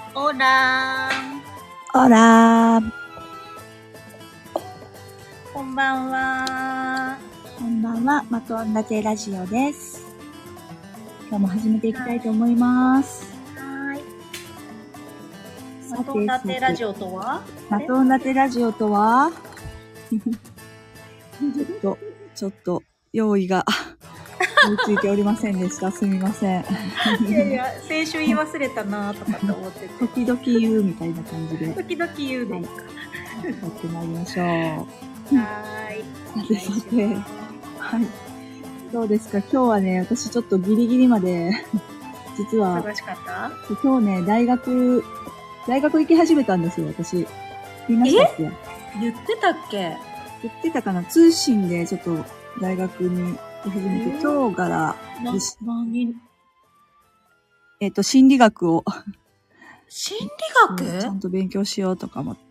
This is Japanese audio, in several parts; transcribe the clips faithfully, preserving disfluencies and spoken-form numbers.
オラー。 オラー。 こんばんは。 こんばんは、マトンラテラジオです。今日も始めていきたいと思います。 はい。マトンラテラジオとは？ マトンラテラジオとはちょっと、ちょっと、用意が追いついておりませんでした。すみません。 いやいや、先週言い忘れたなとかと思ってて。 時々言うみたいな感じで。 時々言うでいいか。 やってまいりましょう。 はーい。 さてさて、はい。どうですか？今日はね、私ちょっとギリギリまで、実は、 忙しかった？ 今日ね、大学、大学行き始めたんですよ、私。言いましたっけ？ 言ってたっけ？ 言ってたかな？通信でちょっと大学に行き始めて、えー、今日から、 何？ えっと、心理学を。 心理学？ ちゃんと勉強しようとか思って。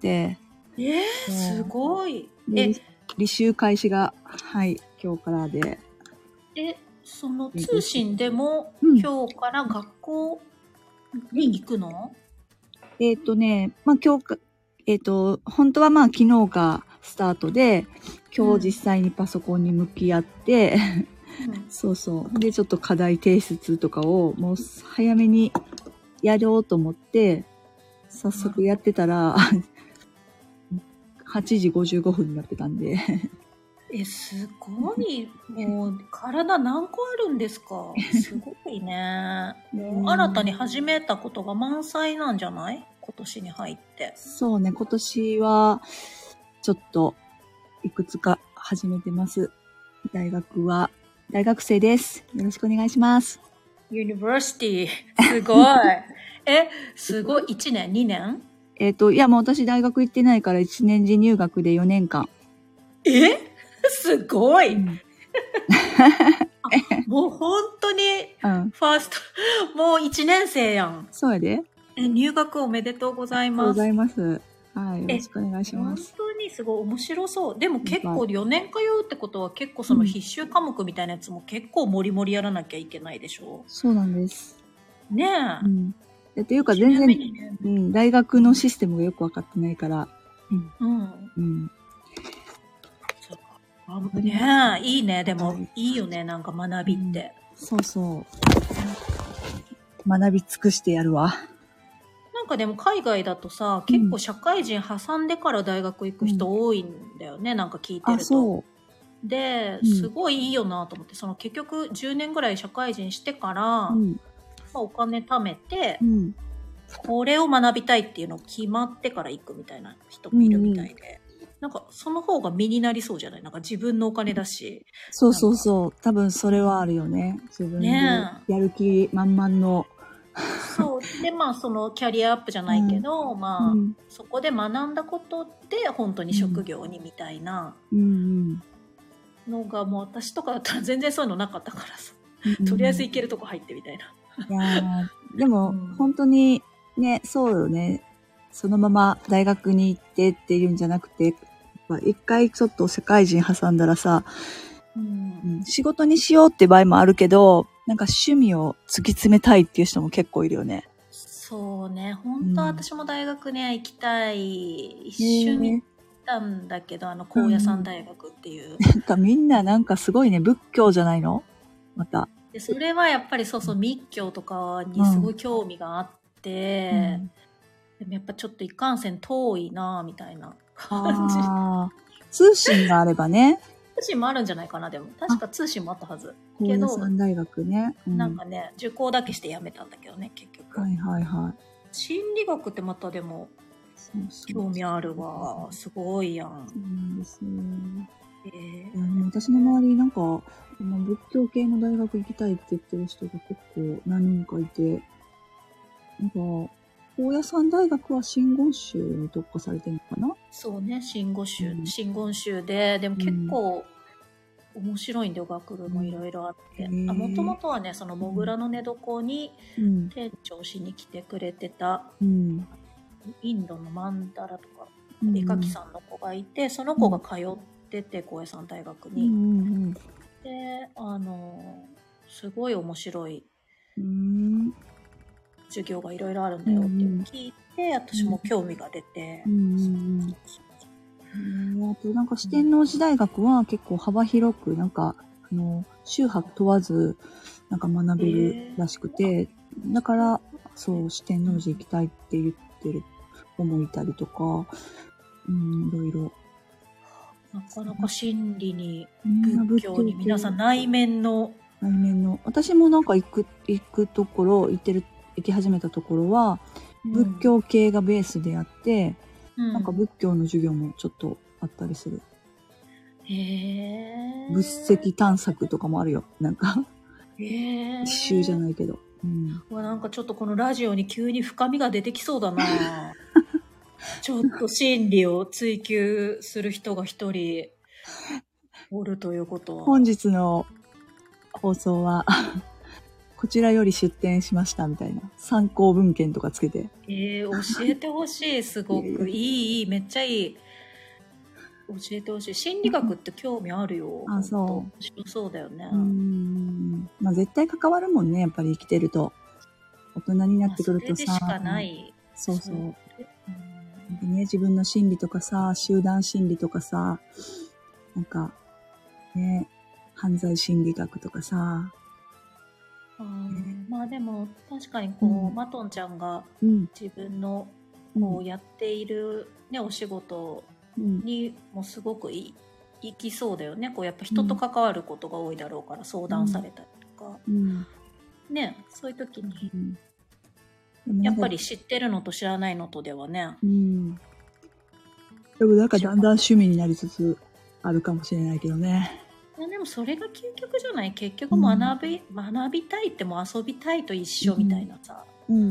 えー、すごい。 え、履修開始が、はい、今日からで。 え、その通信でも、うん、今日から学校に行くの？ えっとね、まあ今日か、えっと、本当はまあ昨日がスタートで、今日実際にパソコンに向き合って、うん、そうそう。で、ちょっと課題提出とかをもう早めにやろうと思って、早速やってたら、はちじごじゅうごふんになってたんで。 え、すごい。もう、体何個あるんですか？すごいね。もう、新たに始めたことが満載なんじゃない？今年に入って。 そうね、今年は、ちょっと、いくつか始めてます。大学は、大学生です。よろしくお願いします。 ユニバーシティ。すごい。え、すごい。いちねん？にねん？ えっと、いやもう私大学行ってないからいちねん次入学でよねんかん。 え？すごい、うん、もう本当に、ファースト、うん、もういちねん生やん。 そうやで。 え、入学おめでとうございます。 ありがとうございます。はい、よろしくお願いします。 本当にすごい面白そう。でも結構よねん通うってことは結構その必修科目みたいなやつも結構もりもりやらなきゃいけないでしょ？ そうなんです。 ねえ。 うん。っていうか全然、ね、うん、大学のシステムがよくわかってないから。 うん。うん。うんあねえ、いいね。でも、いいよね。なんか学びって。 うん、そうそう。学び尽くしてやるわ。 なんかでも海外だとさ、結構社会人挟んでから大学行く人多いんだよね。うん、なんか聞いてると。 あ、そう。 で、すごいいいよなと思って、その結局じゅうねんぐらい社会人してから、うんまあ、お金貯めて、うん、これを学びたいっていうのを決まってから行くみたいな人もいるみたいで。うんなんか、その方が身になりそうじゃない？なんか自分のお金だし。 そうそうそう。多分それはあるよね。自分でやる気満々の。 そう。で、まあ、そのキャリアアップじゃないけど、うん、まあ、うん、そこで学んだことで、本当に職業にみたいなのが、もう私とかだったら全然そういうのなかったからさ。うん、とりあえず行けるとこ入ってみたいな。 いやでも、うん、本当にね、そうよね。そのまま大学に行ってっていうんじゃなくて、一回ちょっと社会人挟んだらさ、うん、仕事にしようって場合もあるけど、なんか趣味を突き詰めたいっていう人も結構いるよね。 そうね。本当は私も大学ね、行きたい。一緒に行ったんだけど、あの、高野山大学っていう。 なんかみんななんかすごいね、仏教じゃないの？また。 で、それはやっぱりそうそう、密教とかにすごい興味があって、うんでもやっぱちょっといかんせん遠いなみたいな感じ。 あ通信があればね。 通信もあるんじゃないかな、でも。確か通信もあったはず。けど、 大学ね、 うん。なんかね、受講だけしてやめたんだけどね、結局。 はいはいはい。 心理学ってまたでも、そうそう興味あるわ。すごいやん。 そうなんですね。えー、私の周りなんか、仏教系の大学行きたいって言ってる人が結構何人かいて、なんか、高野山大学は真言宗に特化されてるのかな？ そうね、真言宗、うん、真言宗で、でも結構面白いんだよ、学部もいろいろあって。もともとはね、そのモグラの寝床に店長しに来てくれてた、うん、インドのマンダラとか、絵描きさんの子がいて、その子が通ってて、高野山大学に。うん、で、あの、すごい面白い。うん授業がいろいろあるんだよっていうのを聞いて、私も興味が出て。 うんうんうん、あとなんか四天王寺大学は結構幅広く、なんか、あの、宗派問わず、なんか学べるらしくて、だから、そう、四天王寺行きたいって言ってる子もいたりとか、うん、いろいろ。 なかなか心理に、仏教に皆さん内面の。 内面の。私もなんか行く、行くところ、行ってる、行き始めたところは、仏教系がベースであって、うん、なんか仏教の授業もちょっとあったりする。 へー。 仏石探索とかもあるよ。なんか。 へー。 一周じゃないけど。うん。 うわ、なんかちょっとこのラジオに急に深みが出てきそうだなちょっと真理を追求する人が一人おるということは。 本日の放送は、こちらより出展しましたみたいな。参考文献とかつけて。 えー、教えてほしい。すごく。いい、いい、めっちゃいい。教えてほしい。心理学って興味あるよ。 あ、そう。 面白そうだよね。 うん。まあ絶対関わるもんね。やっぱり生きてると。大人になってくるとさ。それでしかない。 そうそう。うん、ね、自分の心理とかさ、集団心理とかさ、なんか、ね、犯罪心理学とかさ。 うん、まあでも確かにこう、うん、マトンちゃんが自分のこうやっている、ね、お仕事にもすごくいいきそうだよね。こうやっぱ人と関わることが多いだろうから相談されたりとか、うん、ね、そういう時に、うん、やっぱり知ってるのと知らないのとではね。 うん、でもなんかだんだん趣味になりつつあるかもしれないけどね。 いやでもそれが究極じゃない。結局学び、うん、学びたいっても遊びたいと一緒みたいなさ、うんうんうん、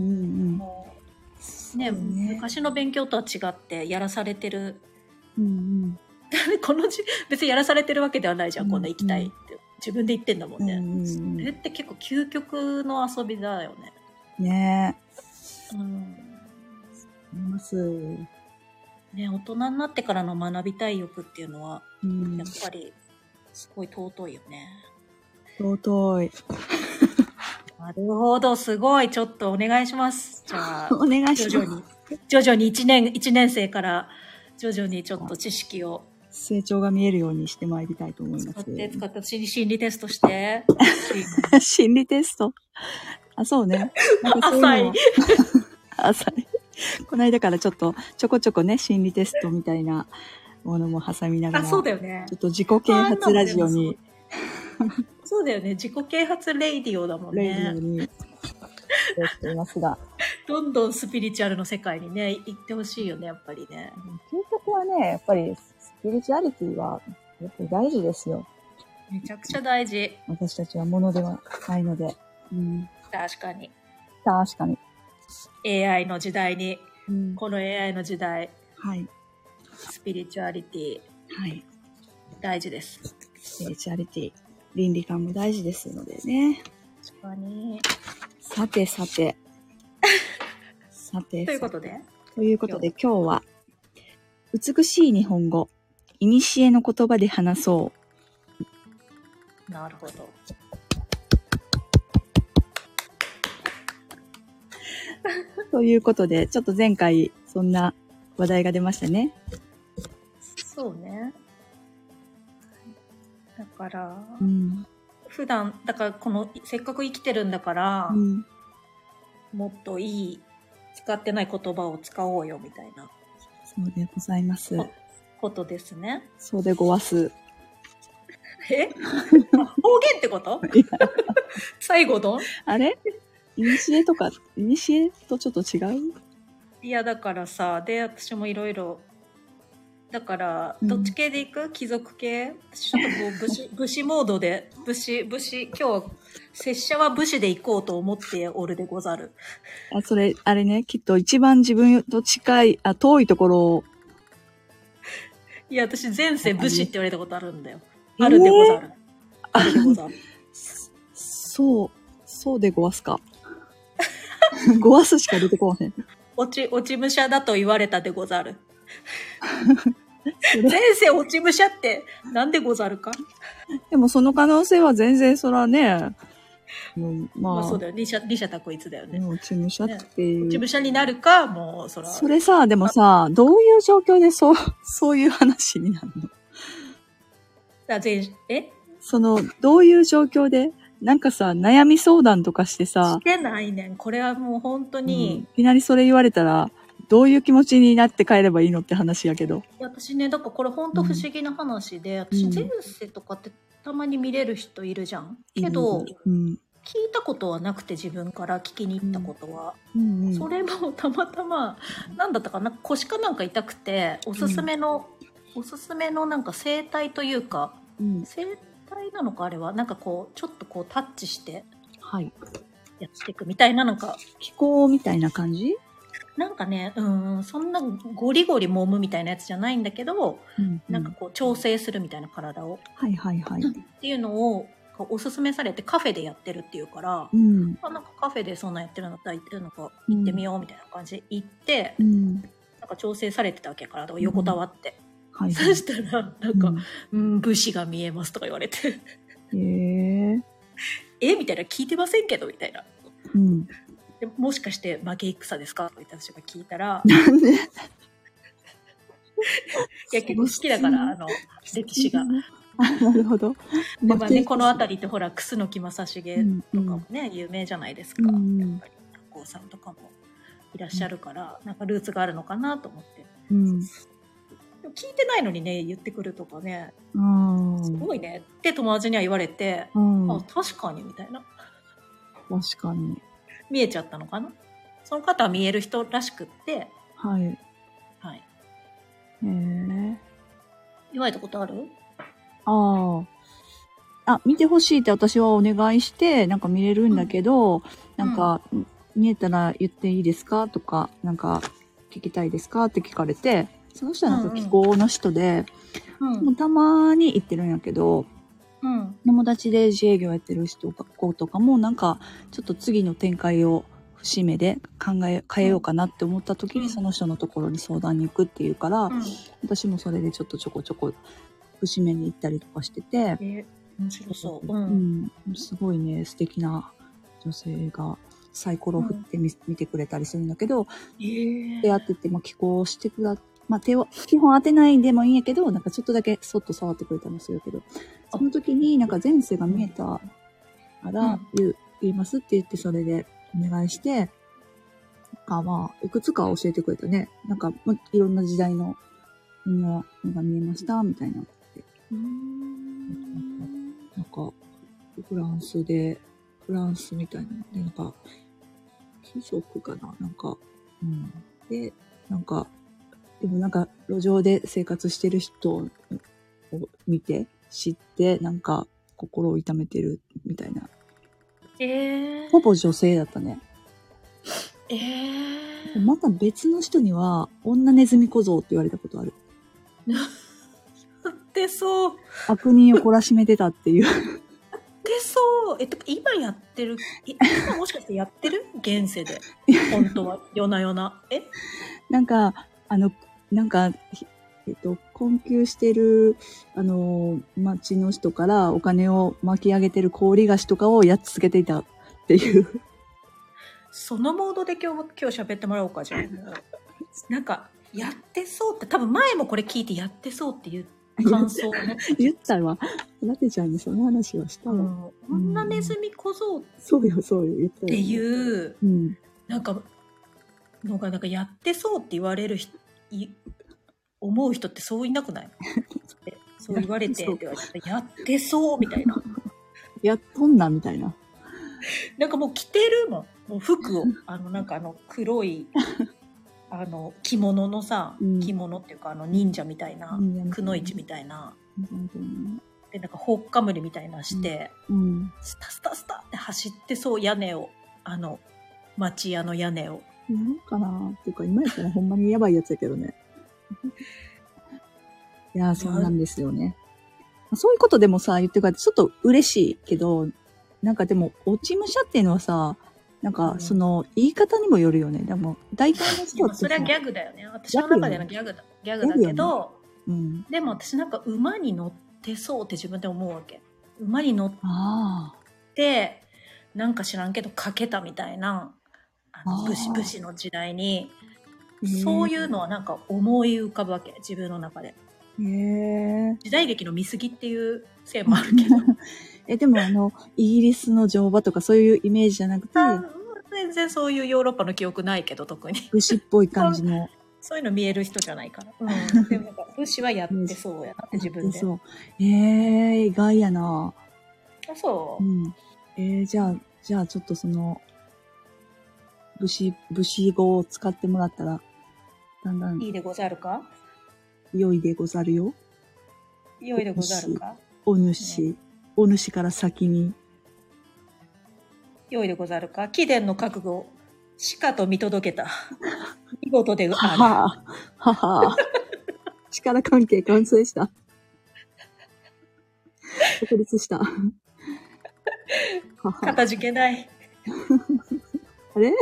もうね、ね、昔の勉強とは違ってやらされてる、うんうん、このじ別にやらされてるわけではないじゃん、うんうん、こんな行きたいって自分で言ってんだもんね、うんうんうん、それって結構究極の遊びだよね。 ねえ、うん、いますね。大人になってからの学びたい欲っていうのは、うん、やっぱりすごい尊いよね。 尊い。 なるほど、すごい。ちょっとお願いします。じゃあ、 お願いします。 徐々に、徐々に一年、一年生から徐々にちょっと知識を。 成長が見えるようにしてまいりたいと思います。 使って、使って、心理テストして。 心理テスト。あ、そうね。 なんかそういうの浅い。 浅い。この間からちょっと、ちょこちょこね、心理テストみたいなものも挟みながら。 あ、そうだよね。 ちょっと自己啓発ラジオに。 そうだよね。自己啓発レイディオだもんね。 レイディオに。していますが。 どんどんスピリチュアルの世界にね、行ってほしいよね、やっぱりね。 究極はね、やっぱりスピリチュアリティは、やっぱり大事ですよ。 めちゃくちゃ大事。 私たちはものではないので。 うん、確かに。 確かに。 エーアイ の時代に、うん、この エーアイ の時代。 はい。 スピリチュアリティ。 はい。 大事です。 スピリチュアリティ。倫理観も大事ですのでね。 確かに。 さてさて。さて。 ということでということで今日は、美しい日本語、いにしえの言葉で話そう。 なるほど。 ということで、ちょっと前回そんな話題が出ましたね。 そうね。だから、 うん、 普段、だからこの、せっかく生きてるんだから、うん、もっといい、使ってない言葉を使おうよみたいな。 そうでございます。 こ、ことですね。 そうでごわす。 え方言ってこと最後のあれいにしえとか、いにしえとちょっと違う？ いや、だからさ、で、私もいろいろ、だから、どっち系でいく、うん、貴族系ちょっともう武士、武士モードで、武士、武士、今日は、拙者は武士で行こうと思っておるでござる。 あ、それ、あれね、きっと一番自分と近い、あ、遠いところを。 いや、私前世武士って言われたことあるんだよ。あるでござる。えー、あるでござる。 そう、そうでごわすか。ごわすしか出てこません。 落ち、落ち武者だと言われたでござる。前世落ち武者ってなんでござるか。 でもその可能性は全然そらね、 もうまあ、 まあ、 そうだよ。二者、二者択一だよね。 もう落ち武者って、 ね、落ち武者になるか、もう、そら。 それさ、でもさ、どういう状況でそう、そういう話になるの？ あ、全、えその、どういう状況でなんかさ、悩み相談とかしてさ。 してないねん。これはもう本当に、うん。 いきなりそれ言われたら、どういう気持ちになって帰ればいいのって話やけど。 いや私ね、だからこれ本当不思議な話で、うん、私前世とかってたまに見れる人いるじゃん。けど、うん、聞いたことはなくて自分から聞きに行ったことは。うんうん、それもたまたま、なんだったかな、腰かなんか痛くて、おすすめの、うん、おすすめのなんか整体というか、うん、整体なのかあれは、なんかこう、ちょっとこうタッチして、はい。やっていくみたいな、なんか。 気候みたいな感じ？ なんかね、うん、そんなゴリゴリ揉むみたいなやつじゃないんだけど、うんうん、なんかこう調整するみたいな体を。 はいはいはい。 っていうのをおすすめされてカフェでやってるっていうから、うん、あなんかカフェでそんなやってるんだったら行ってるのか行ってみようみたいな感じで行って、うん、なんか調整されてたわけから横たわって。うんはいはい、そしたら、なんか、うん、武士が見えますとか言われて。へー。えみたいな、聞いてませんけどみたいな。うんでもしかして負け戦ですかと私が聞いたらなんでいや結構好きだからあの歴史がなるほどで、まあね、この辺りってほら楠木正成とかもね、うんうん、有名じゃないですか、うん、やっぱり高さんとかもいらっしゃるから、うん、なんかルーツがあるのかなと思って、うん、でも聞いてないのにね言ってくるとかね、うん、すごいねって友達には言われて、うん、あ確かにみたいな確かに見えちゃったのかな。その方は見える人らしくって。はい。はい。へえ。言われたことある？ ああ。あ、見てほしいって私はお願いして、なんか見れるんだけど、うん、なんか、うん、見えたら言っていいですかとか、なんか、聞きたいですかって聞かれて、その人はなんか気候の人で、うんうん、もうたまに行ってるんやけど、うん、友達で自営業やってる人子とかもなんかちょっと次の展開を節目で考え変えようかなって思った時にその人のところに相談に行くっていうから、うん、私もそれでちょっとちょこちょこ節目に行ったりとかしてて、えー、面白そう、 うんうん、すごいね素敵な女性がサイコロ振ってみ、うん、見てくれたりするんだけど、えー、出会ってて、まあ、寄稿してくだまあ、手を、基本当てないんでもいいんやけど、なんかちょっとだけそっと触ってくれたりするけど、その時になんか前世が見えたから、言う、言いますって言って、それでお願いして、かまあ、いくつか教えてくれたね。なんか、いろんな時代の、みんなのが見えました、みたいな。なんか、フランスで、フランスみたいな。で、なんか、貴族かななんか、うん。で、なんか、でもなんか路上で生活してる人を見て知ってなんか心を痛めてるみたいな。えー、ほぼ女性だったね。えー、また別の人には女ネズミ小僧って言われたことある。 やってそう。 悪人を懲らしめてたっていう。やってそう。えっと今やってる。今もしかしてやってる？現世で。本当は夜な夜な。え？ なんかあの。なんか、えっと、困窮してる、あの、町の人からお金を巻き上げてる氷菓子とかをやっつけていたっていう。 そのモードで今日、今日喋ってもらおうか、じゃあ。なんか、やってそうって、多分前もこれ聞いてやってそうっていう感想をね。 言ったわ。なてちゃんにその話はしたわ。うん、 女ネズミ小僧そうよ、そうよ、言ったよ。 っていう、うん、なんか、のが、なんかやってそうって言われる人、い思う人ってそういなくない？そう言われてって言われてやってそうみたいな。 やっとんなみたいな。 なんかもう着てるもん。もう服をあのなんかあの黒いあの着物のさ、うん、着物っていうかあの忍者みたいな、うん、くのいちみたいな、うん、でなんかほっかむりみたいなして、うんうん、スタスタスタって走ってそう屋根をあの町屋の屋根を。 なんかなーっていうか今やったらほんまにやばいやつやけどね。いやー、そうなんですよね。そういうことでもさ、言ってくれてちょっと嬉しいけど、なんかでも、落ち武者っていうのはさ、なんか、その、言い方にもよるよね。でも、大体の人ってさ。 それはギャグだよね。私の中でのギャグだ。ギャグだけど、ねうん、でも私なんか馬に乗ってそうって自分で思うわけ。馬に乗って、 なんか知らんけどかけたみたいな、あの武士、武士の時代に、そういうのはなんか思い浮かぶわけ、自分の中で。 へえ。 時代劇の見過ぎっていうせいもあるけど。 え、でもあの、イギリスの乗馬とかそういうイメージじゃなくて、 全然そういうヨーロッパの記憶ないけど、特に。 武士っぽい感じの。 そういうの見える人じゃないから。うん。でもなんか武士はやってそうやなって自分で。 そう。ええー、意外やな。 あ、そう。 うん。えー、じゃあ、じゃあちょっとその、武士、武士語を使ってもらったら、だんだん。 いいでござるか？ 良いでござるよ。 良いでござるか？ お主、ね、お主から先に。 良いでござるか？貴殿の覚悟、しかと見届けた。見事である。はははは力関係完成した。独立した。 かたじけない。 あれ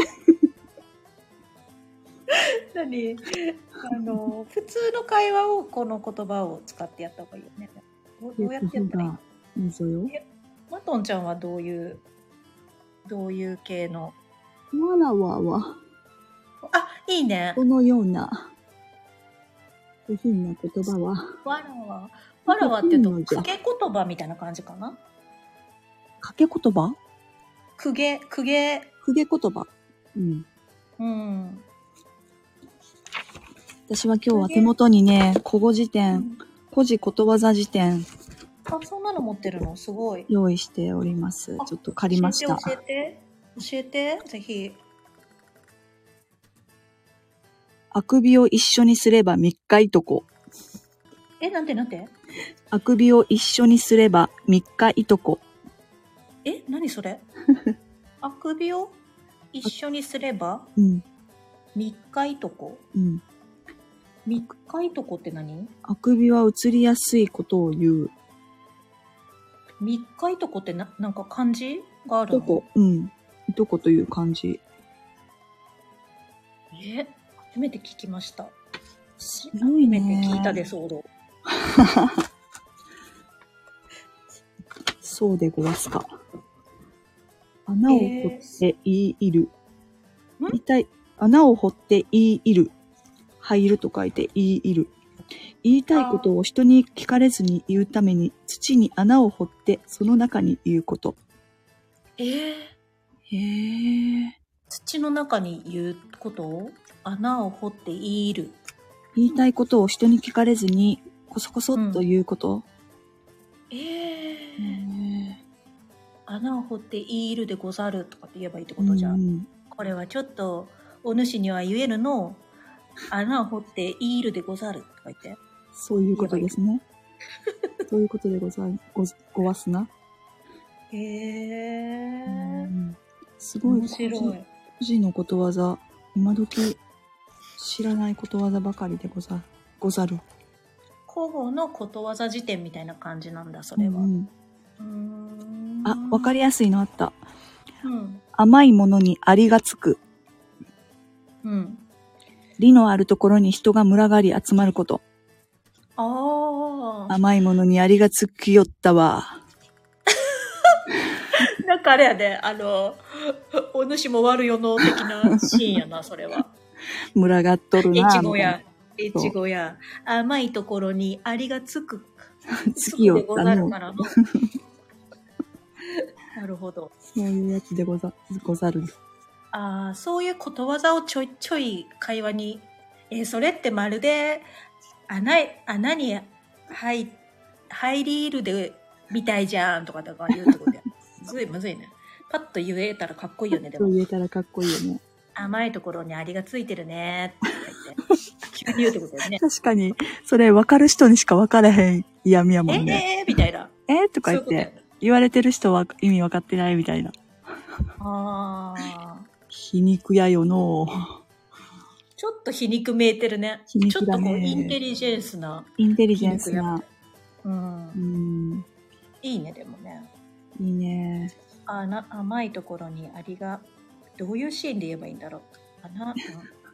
何あの、普通の会話をこの言葉を使ってやった方がいいよね。どうやってやったらいいの？ いいぞよ。 マトンちゃんはどういう、どういう系の？ わらわは。 あ、いいね。 このような、下品な言葉は。 わらわ。わらわって言うと、公家言葉みたいな感じかな？ 掛け言葉？ 公家、公家。 公家言葉。うん。 うん。 私は今日は手元にね、古語辞典、うん、古事ことわざ辞典。 あ、そんなの持ってるの？すごい。 用意しております。ちょっと借りました。 教えて、教えて、教えて、ぜひ。 あくびを一緒にすれば三日いとこ。 え、なんてなんて？ あくびを一緒にすれば三日いとこ。 え、何それ？あくびを一緒にすれば、 うん、 三日いとこ。 うん。 三日いとこって何？ あくびは移りやすいことを言う。 三日いとこってな、なんか漢字があるの？ いとこ、うん。いとこという漢字。 え、初めて聞きました。 すごいね。 初めて聞いたで、そうど。 そうでごわすか。穴を掘って言い入る。えー、言いたい。穴を掘って言い入る。入ると書いて言い入る。言いたいことを人に聞かれずに言うために土に穴を掘ってその中に言うこと。 えー、 へー。 土の中に言うことを穴を掘って言い入る。 言いたいことを人に聞かれずにコソコソっと言うこと。 うん、えー、穴を掘って言い入るでござるとかって言えばいいってことじゃん。うん、これはちょっとお主には言えるの。穴を掘って言い入るでござるとか言って。 そういうことですね。そういうことでござる、ご、ごわすな。 へえー。 すごい。 面白い。 古事のことわざ、今時知らないことわざばかりでござ、ござる。 古語のことわざ辞典みたいな感じなんだ、それは。うん、 うーんあ、わかりやすいのあった。 うん、 甘いものにアリがつく。 うん。 利のあるところに人が群がり集まること。 ああ。 甘いものにアリがつきよったわ。 なんかあれやで、あの、お主も悪よの的なシーンやな、それは。 群がっとるな。 越後や、越後や、甘いところにアリがつく。 つきよったの。 なるほど。 そういうやつでござ、ござる。 ああ、そういうことわざをちょいちょい会話に、えー、それってまるで穴、穴に入、入り入るでみたいじゃんとかとか言うとこで。むずいむずいね。パッと言えたらかっこいいよね、でも。 言えたらかっこいいよね。 甘いところにアリがついてるねって言って。急に言うってことだよね。 確かに、それ分かる人にしか分からへん嫌味やもんね。 えー、みたいな。 えー、とか言って、ね、言われてる人は意味分かってないみたいな。 ああ。 皮肉やよの。 ちょっと皮肉めいてるね。 皮肉ちょっとだね。 こうインテリジェンスな。 インテリジェンスな。 うん。うん。いいね、でもね。 いいね。 あな甘いところにアリが、どういうシーンで言えばいいんだろう。あな、うん、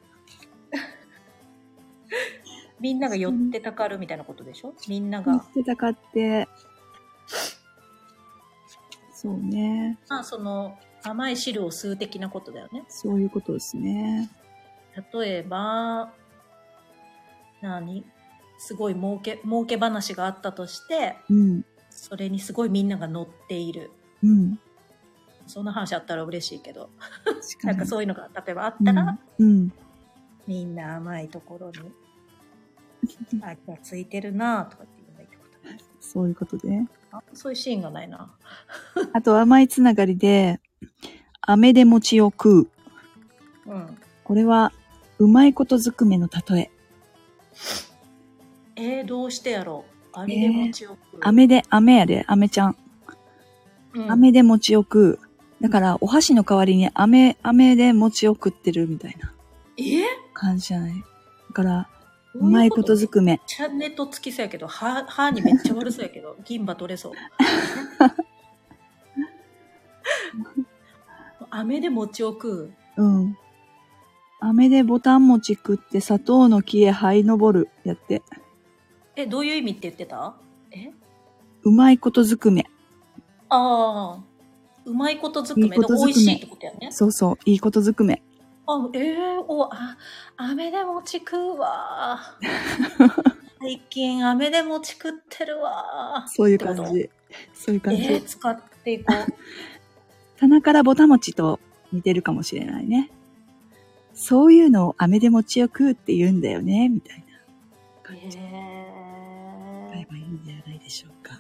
みんなが寄ってたかるみたいなことでしょ？みんなが。 寄ってたかって。そうね。 まあ、その、 甘い汁を吸う的なことだよね。 そういうことですね。 例えば、何すごい儲け、儲け話があったとして、 うん。 それにすごいみんなが乗っている。 うん。 そんな話あったら嬉しいけど。 確かに。 なんかそういうのが例えばあったら、 うん。うん、 みんな甘いところに、あ、がついてるなとかって言えばいいってことね。 そういうことで。 あ、そういうシーンがないな。 あと甘いつながりで、飴で餅を食う。 うん。 これは、うまいことずくめの例え。 えー、どうしてやろう。飴で餅を食う。 えー、飴で、飴やで、飴ちゃん。 うん、 飴で餅を食う。だから、お箸の代わりに飴、飴で餅を食ってるみたいな。 えー、 感じじゃない。だから、 ううまいことずくめ。 めっちゃネットつきそうやけど、歯、歯にめっちゃ悪そうやけど、銀歯取れそう。飴で餅を食う。うん。飴でボタン餅食って砂糖の木へ這い登る。やって。 え、どういう意味って言ってた？え？ うまいことずくめ。 ああ。うまいことずくめ。 いいことずくめ。 美味しいってことやね。 そうそう。いいことずくめ。 あ、ええー、お、あ、飴で餅食うわ。最近飴で餅食ってるわ。 そういう感じ。そういう感じ。 えー、使っていこう。 棚からぼた餅と似てるかもしれないね。そういうのを飴で餅を食うって言うんだよね、みたいな感じ。えー、使えばいいんじゃないでしょうか。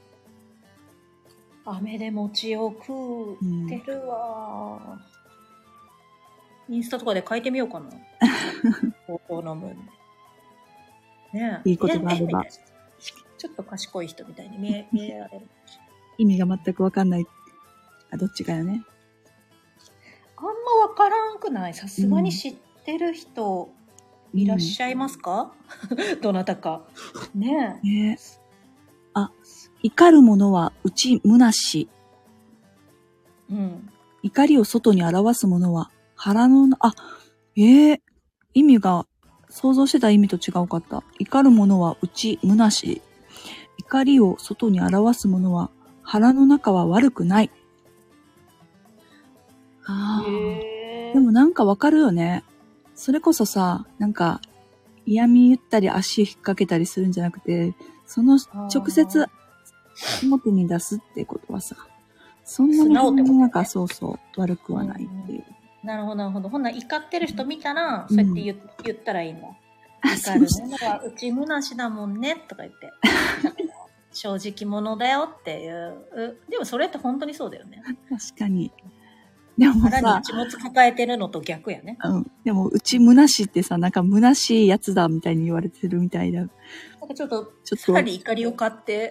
飴で餅を食ってるわ、うん。インスタとかで書いてみようかな。高校の文。ねえ。 いいことがあれば。 ちょっと賢い人みたいに見え、見えられる。 意味が全くわかんない。あ、どっちかよね。 あんまわからんくない？さすがに知ってる人いらっしゃいますか？うん、どなたか。ねえ。 ねえ。あ、怒る者は内虚し。 うん。 怒りを外に表す者は腹の、あ、ええー、意味が想像してた意味と違うかった。怒る者は内虚し。怒りを外に表す者は腹の中は悪くない。ああ。でもなんかわかるよね。それこそさ、なんか嫌味言ったり足引っ掛けたりするんじゃなくて、その直接表に出すってことはさ、そんなになんかそうそう悪くはないっていう。 なるほどなるほど。ほんなら怒ってる人見たら、うん、そうやって言, 言ったらいいんだ。怒るのはうち虚しだもんねとか言って。正直者だよっていう。でもそれって本当にそうだよね。 確かに。でもさ、 腹に一物抱えてるのと逆やね。 うん。でも、うち虚しってさ、なんか虚しいやつだみたいに言われてるみたいだ。なんかちょっと、ちょっと、さらに怒りを買って。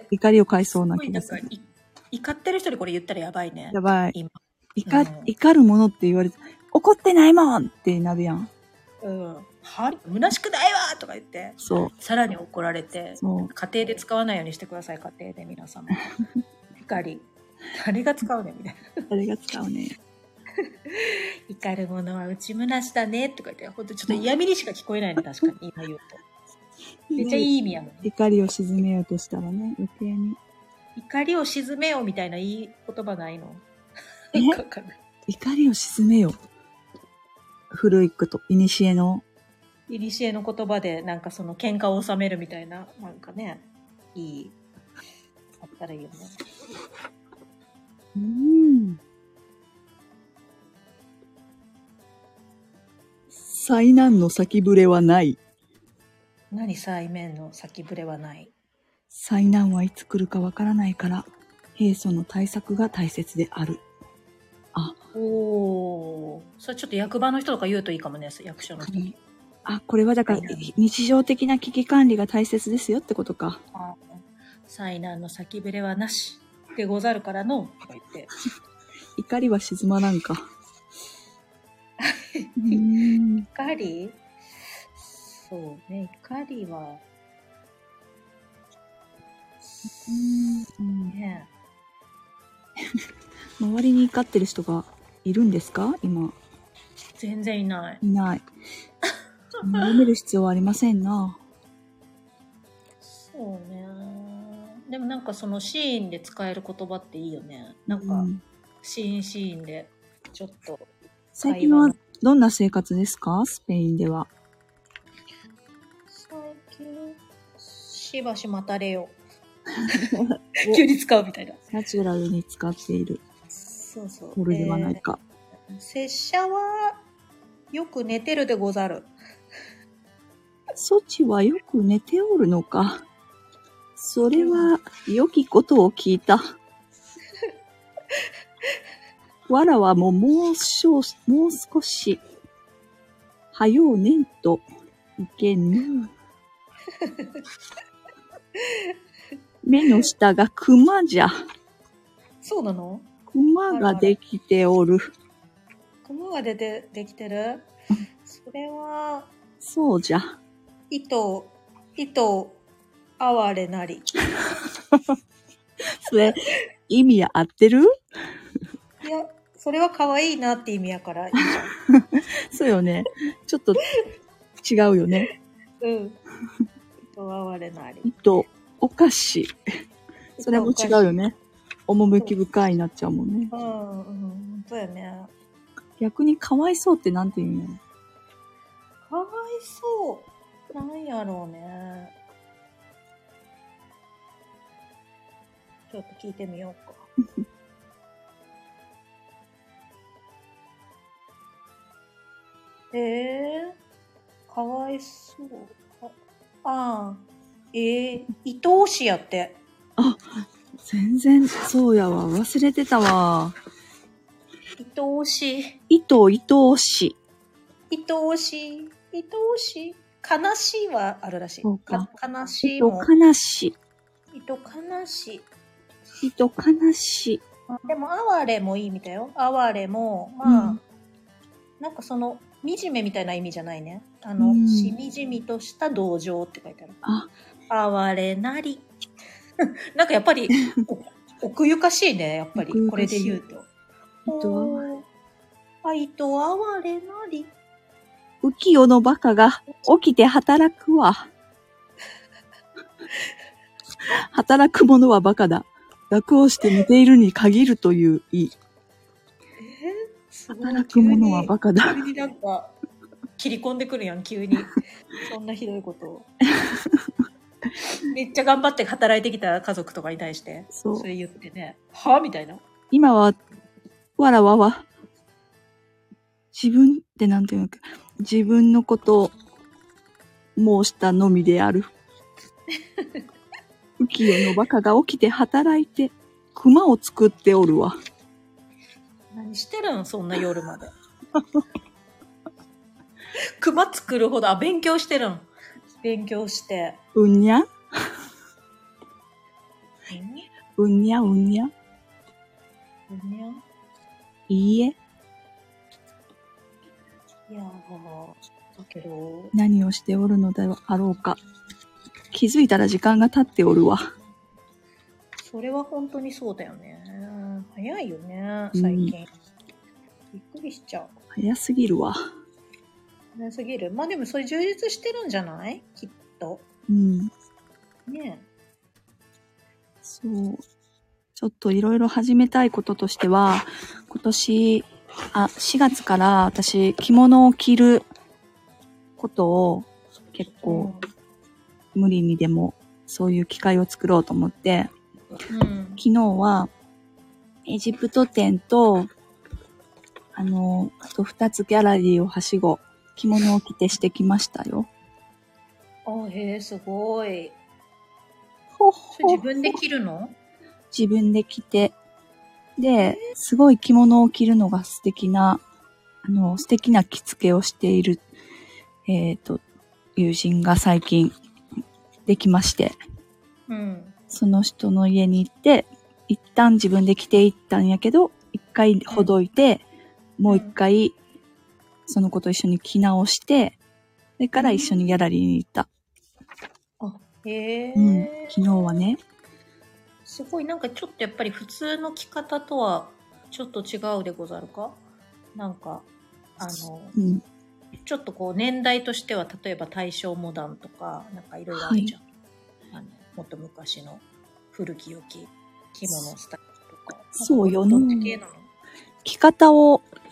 怒りを買いそうな気がする。 怒ってる人にこれ言ったらやばいね。 やばい。 今。 怒、うん、怒るものって言われて、怒ってないもんってなるやん。 うん。は虚しくないわとか言って。 そう。 さらに怒られて。 そう。 家庭で使わないようにしてください、家庭で皆様。怒り。誰が使うねんみたいな。 誰が使うね。 怒るものは内虚しだねとか言って、ほんとちょっと嫌味にしか聞こえないね、確かに今言うと。めっちゃいい意味やもん、ね。 怒りを鎮めようとしたらね、余計に。 怒りを鎮めようみたいないい言葉ないの？ え怒りを鎮めよう。古いこと、いにしえの。 いにしえの言葉で、なんかその喧嘩を収めるみたいな、なんかね、いい、あったらいいよね。 うーん。災難の先触れはない。 何災難の先触れはない。 災難はいつ来るかわからないから、平素の対策が大切である。あ。 おー。それちょっと役場の人とか言うといいかもね、役所の人に。 あ、これはだから、日常的な危機管理が大切ですよってことか。 あ、災難の先触れはなしでござるからの、とか言って。 怒りは静まらんか。 怒り？そうね、怒りは、うん、ね。 周りに怒ってる人がいるんですか今？ 全然いない。 いない。読める必要はありませんな。 そうね。でもなんかそのシーンで使える言葉っていいよね。なんか、うん、シーンシーンでちょっと。 最近はどんな生活ですか？スペインでは。 最近、しばし待たれよ。急に使うみたいな。 ナチュラルに使っている。 そうそう。 これではないか。 えー、拙者は、よく寝てるでござる。 ソチはよく寝ておるのか。それは、良きことを聞いた。わらはもうもう少し、もう少し、はようねんと、いけんの。目の下が熊じゃ。 そうなの？ 熊ができておる。 熊が出て、できてる？それは、 そうじゃ。 糸、糸、哀れなり。 それ、意味合ってる？ いや、それは可愛いなって意味やからいいじゃん。そうよね。ちょっと違うよね。 うん。糸哀れなり。 糸、おかしい。それも違うよね。趣深いになっちゃうもんね。 うん、うん、そうやね。 逆にかわいそうってなんて言うんやろ？ かわいそう。なんやろうね。ちょっと聞いてみようか。ええー、かわいそう。ああ、ええー、愛おしやって。 あ、全然そうやわ。忘れてたわ。 愛おしい。 糸、愛おし。 愛おしい。愛おしい。悲しいはあるらしい。 そうか。 か悲しいも。 糸悲しい。 糸悲しい。 糸悲しい。 でも、哀れもいいみたいよ。哀れも、まあ、うん、なんかその、惨めみたいな意味じゃないね。あの、うん、しみじみとした同情って書いてある。あ、哀れなり。なんかやっぱり、奥ゆかしいね、やっぱり。これで言うと。糸愛と哀れなり。 浮世のバカが起きて働くわ。働く者はバカだ。楽をして寝ているに限るという意。えー、働く者はバカだ。 急になんか切り込んでくるやん、急に。そんなひどいことを。めっちゃ頑張って働いてきた家族とかに対して、そう。それ言ってね。はぁみたいな。 今は、わらわは、自分ってなんていうのか、自分のことを申したのみである。浮世のバカが起きて働いて、熊を作っておるわ。 何してるんそんな夜まで。熊作るほど、あ、勉強してるん。勉強して。 うんにゃうんにゃうんにゃうんにゃいいえ。 いやー、だけど。 何をしておるのだあろうか。気づいたら時間が経っておるわ。 それは本当にそうだよね。早いよね、最近。うん、びっくりしちゃう。 早すぎるわ。 早すぎる。まあでもそれ充実してるんじゃない？きっと。 うん。 ねえ。 そう。ちょっといろいろ始めたいこととしては、今年、あ、しがつから私、着物を着ることを結構、うん、無理にでもそういう機会を作ろうと思って、うん、昨日はエジプト展と、あの、あとふたつギャラリーをはしご、着物を着てしてきましたよ。 あ、へえ、すごい。ほほそれ自分で着るの？ 自分で着て、で、すごい着物を着るのが素敵な、あの、素敵な着付けをしている、えっと、友人が最近できまして、うん、その人の家に行って、一旦自分で着ていったんやけど、一回ほどいて、うん、もう一回、その子と一緒に着直して、それから一緒にギャラリーに行った。 あ、へえ。 うん、昨日はね。 すごい、なんかちょっとやっぱり普通の着方とはちょっと違うでござるか？なんか、あの、うん、ちょっとこう年代としては、例えば大正モダンとか、なんかいろいろあるじゃん。はい、あのもっと昔の古き良き着物スタイルとか。 そうよね。着方を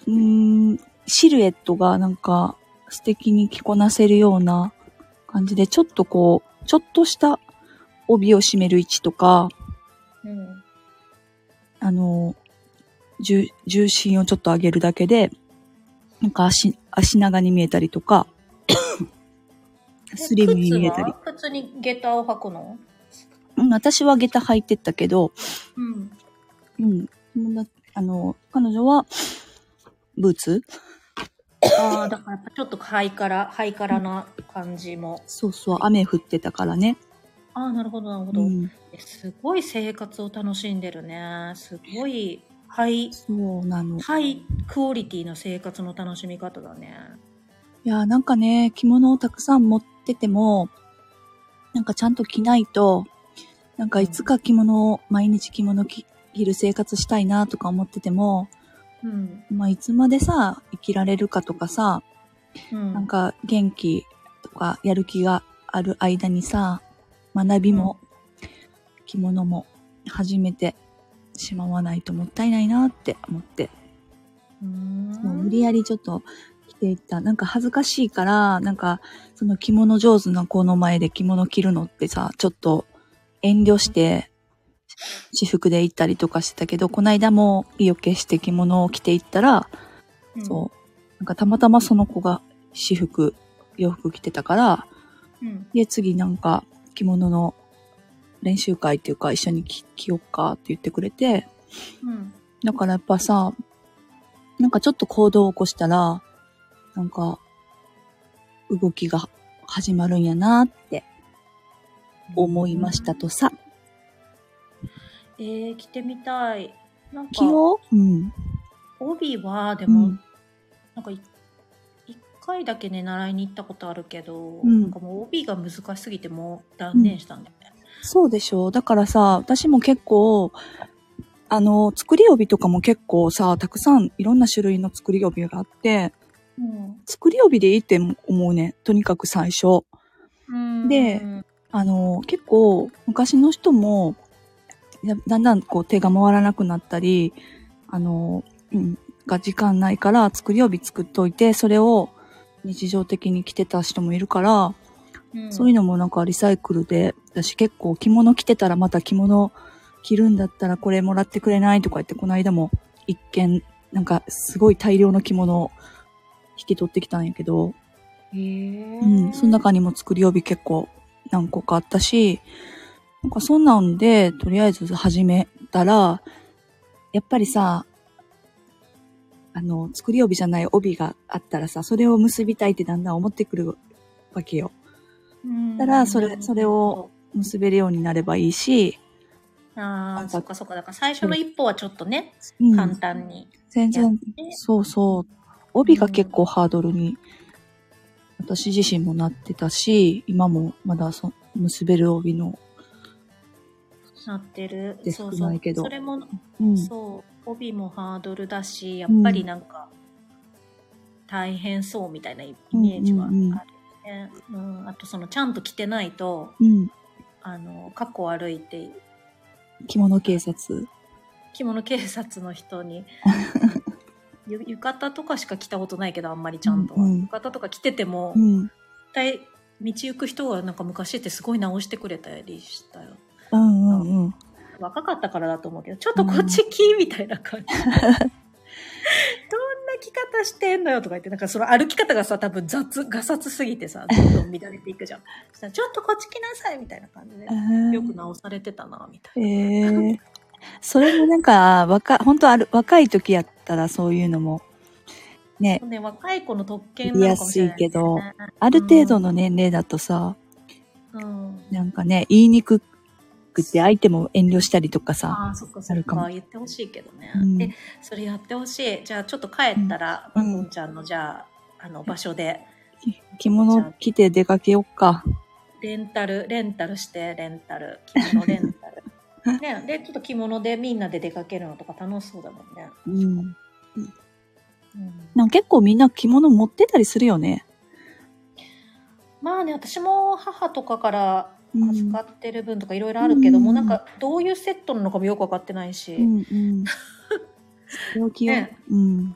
うーん、シルエットがなんか素敵に着こなせるような感じで、ちょっとこう、ちょっとした帯を締める位置とか、 うん、 あの、重重心をちょっと上げるだけで、なんか足、足長に見えたりとか、スリムに見えたり。 靴は普通に下駄を履くの？ うん、私は下駄履いてったけど、 うん。 うん。あの、彼女は、ブーツ？ ああ、だからやっぱちょっとハイカラ、ハイカラな感じも。 そうそう、雨降ってたからね。 ああ、なるほど、なるほど、 うん。 すごい生活を楽しんでるね。すごい、ハイ、 そうなの。 ハイクオリティな生活の楽しみ方だね。 いや、なんかね、着物をたくさん持ってても、なんかちゃんと着ないと、なんかいつか着物を、毎日着物着る生活したいなとか思ってても、うん、まあいつまでさ、生きられるかとかさ、うん、なんか元気とかやる気がある間にさ、学びも、うん、着物も始めてしまわないともったいないなって思って、うーん、そう無理やりちょっと着ていった。なんか恥ずかしいから、なんかその着物上手な子の前で着物着るのってさ、ちょっと遠慮して、私服で行ったりとかしてたけど、この間も意を決して着物を着て行ったら、うん、そう、なんかたまたまその子が私服、洋服着てたから、うん、で、次なんか着物の練習会っていうか一緒に着、着よっかって言ってくれて、うん、だからやっぱさ、なんかちょっと行動を起こしたら、なんか動きが始まるんやなって思いましたとさ。 えー、着てみたい。なんか、 着よう？うん。 帯は、でも、うん、なんか、一回だけね、習いに行ったことあるけど、うん、なんかもう帯が難しすぎてもう断念したんだよね。 うん、そうでしょう。だからさ、私も結構、あの、作り帯とかも結構さ、たくさんいろんな種類の作り帯があって、うん、作り帯でいいって思うね。とにかく最初。うんで、あの、結構昔の人も、だんだんこう手が回らなくなったり、あの、うん、が時間ないから作り帯作っといて、それを日常的に着てた人もいるから、うん、そういうのもなんかリサイクルで、私結構着物着てたらまた着物着るんだったらこれもらってくれないとか言って、この間も一見なんかすごい大量の着物を引き取ってきたんやけど、へー、うん、その中にも作り帯結構何個かあったし、なんかそんなんで、とりあえず始めたら、やっぱりさ、あの、作り帯じゃない帯があったらさ、それを結びたいってだんだん思ってくるわけよ。だから、それ、それを結べるようになればいいし、 ああ、そっかそっか。だから最初の一歩はちょっとね、うん、簡単に。 全然、そうそう。帯が結構ハードルに、私自身もなってたし、今もまだそ結べる帯の、 なってる。 そうそう。 それも、うん、そう、帯もハードルだし、やっぱりなんか、大変そうみたいなイメージはあるよね。うんうんうん、あとその、ちゃんと着てないと、うん、あの、過去歩いて、 着物警察着物警察の人に、浴衣とかしか着たことないけど、あんまりちゃんとは。うんうん、浴衣とか着てても、うん、大体、道行く人がなんか昔ってすごい直してくれたりしたよ。 うんうんうん、 若かったからだと思うけど、ちょっとこっち来、みたいな感じ。どんな着方してんのよとか言って、なんかその歩き方がさ、多分雑、ガサツすぎてさ、どんどん乱れていくじゃん。そしたらちょっとこっち来なさいみたいな感じで、よく直されてたな、みたいな。 えー、それもなんか、若、本当ある、若い時やったらそういうのも、ね。 ね、若い子の特権なのかもしれない、ね。 言いやすいけど、ある程度の年齢だとさ、うん、なんかね、言いにくくて相手も遠慮したりとかさ、 ああ、そっかそっか、言ってほしいけどね。うん、え、それやってほしい。じゃあちょっと帰ったら、まこんちゃんのじゃあ、あの場所で。 着物着て出かけよっか。 レンタル、レンタルして、レンタル。着物レンタル。ね、で、ちょっと着物でみんなで出かけるのとか楽しそうだもんね。うん。うん、 なんか結構みんな着物持ってたりするよね。 まあね、私も母とかから預かってる分とかいろいろあるけども、うん、なんかどういうセットなのかもよく分かってないし。うんうん。 ね、うん。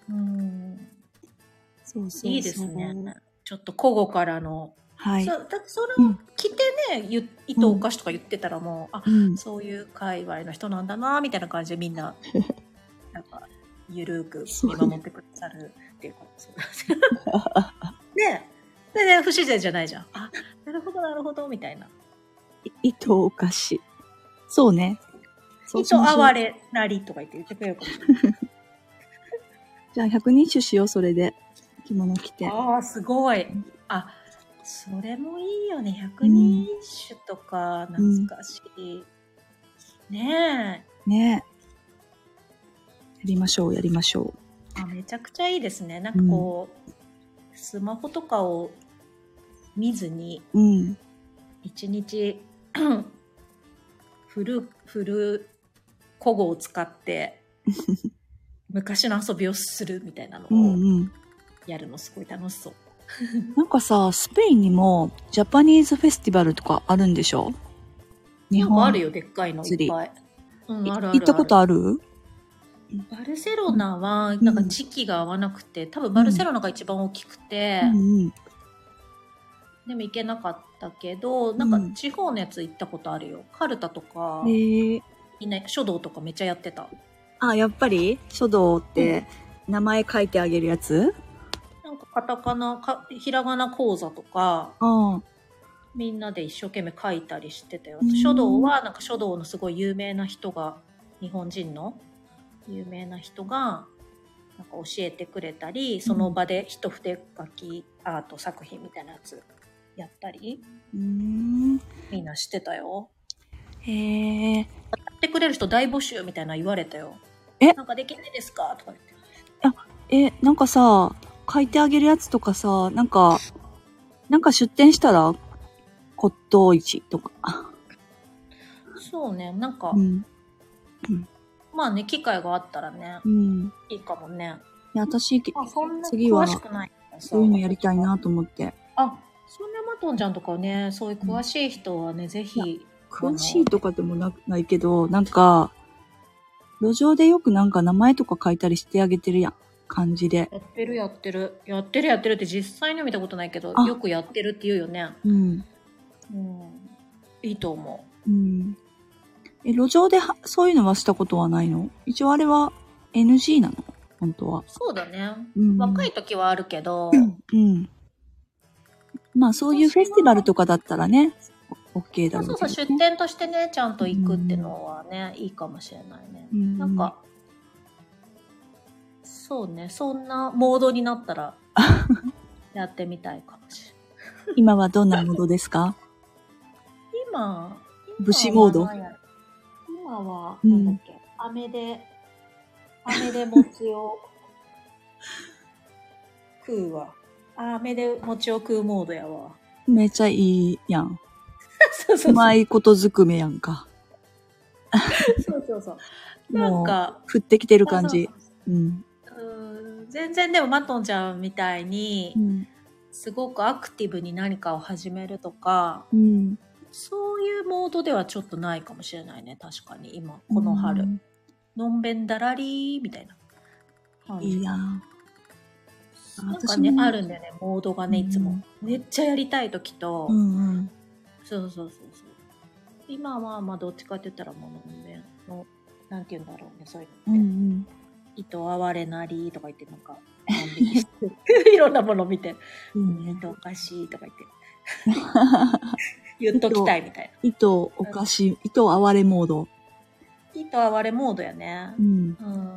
うん。 そうそうそう。 いいですね。ちょっと古語からの。 はい。 そ, だそれを着てね、うん、糸お菓子とか言ってたらもう、あ、うん、そういう界隈の人なんだな、みたいな感じでみんな、なんか、ゆるく見守ってくださるっていうか、ねえ。で、不自然じゃないじゃん。あ、なるほど、なるほど、みたいな。 糸お菓子。そうね。 糸あわれなりとか言って言ってくれるかもしれない。 じゃあ、百人種しよう、それで。着物着て。 ああ、すごい。あ、それもいいよね。百人一首とか、懐かしい。うん、ねえ。ねえ。やりましょう、やりましょう。あ、めちゃくちゃいいですね。なんかこう、うん、スマホとかを見ずに、うん、一日、フル、フル古語を使って、昔の遊びをするみたいなのをやるのすごい楽しそう。 なんかさ、スペインにもジャパニーズフェスティバルとかあるんでしょ？ 日本あるよ、でっかいのいっぱい。 うん、あるあるある。行ったことある？ バルセロナはなんか時期が合わなくて、うん、多分バルセロナが一番大きくて、うんうん、でも行けなかったけど、なんか地方のやつ行ったことあるよ。カルタとか、うん、みんな書道とかめっちゃやってた。 あ、やっぱり書道って名前書いてあげるやつ？うん、 なんかカタカナかひらがな講座とか、うん、みんなで一生懸命書いたりしてたよ。書道はなんか書道のすごい有名な人が、日本人の有名な人がなんか教えてくれたり、その場で一筆書きアート作品みたいなやつやったり、うん、みんなしてたよ。へえ。やってくれる人大募集みたいな言われたよ。え、なんかできないですかとか言って。 あ、え、なんかさ、書いてあげるやつとかさ、なんか、なんか出店したら、骨董市とか。 そうね、なんか、うんうん、まあね、機会があったらね、うん、いいかもね。 いや、私、次は、そういうのやりたいなと思って。 あ、そんなマトンちゃんとかね、そういう詳しい人はね、うん、ぜひ。 詳しいとかでもなないけど、なんか、路上でよくなんか名前とか書いたりしてあげてるやん。感じで。 やってるやってる。やってるやってるって実際には見たことないけど、よくやってるって言うよね。うん。うん。いいと思う。うん。 え、路上ではそういうのはしたことはないの？一応あれは エヌジー なの？本当は。 そうだね。うん、若い時はあるけど。 うん。うん、まあそういうフェスティバルとかだったらね、OK だろうけど、ね。 そうそう、出店としてね、ちゃんと行くってのはね、うん、いいかもしれないね。うん、なんか、そうね、そんなモードになったら、やってみたいかもしれない。 今はどんなモードですか？ 今、 武士モード？ 今は、なんだっけ、うん、飴で、飴で餅を食うわ。飴で餅を食うモードやわ。 めっちゃいいやん。そうそうそう。うまいことずくめやんか。 そうそうそう。なんか、 降ってきてる感じ。うん。 うん、全然でもマトンちゃんみたいに、うん、すごくアクティブに何かを始めるとか、うん、そういうモードではちょっとないかもしれないね。確かに今この春、うん、のんべんだらりーみたいな。 いいや。 なんかねあるんだよね、モードがね、いつも、うん、めっちゃやりたい時と、うんうん、そうそうそうそう。今はまあどっちかって言ったらもうのんべんのなんて言うんだろうね、そういうのって。うんうん、糸あわれなりとか言ってなんかいろんなもの見て、うん、糸おかしいとか言って言っときたいみたいな。 糸おかしい、糸あわれモード。 糸あわれモードやね。うん。うん、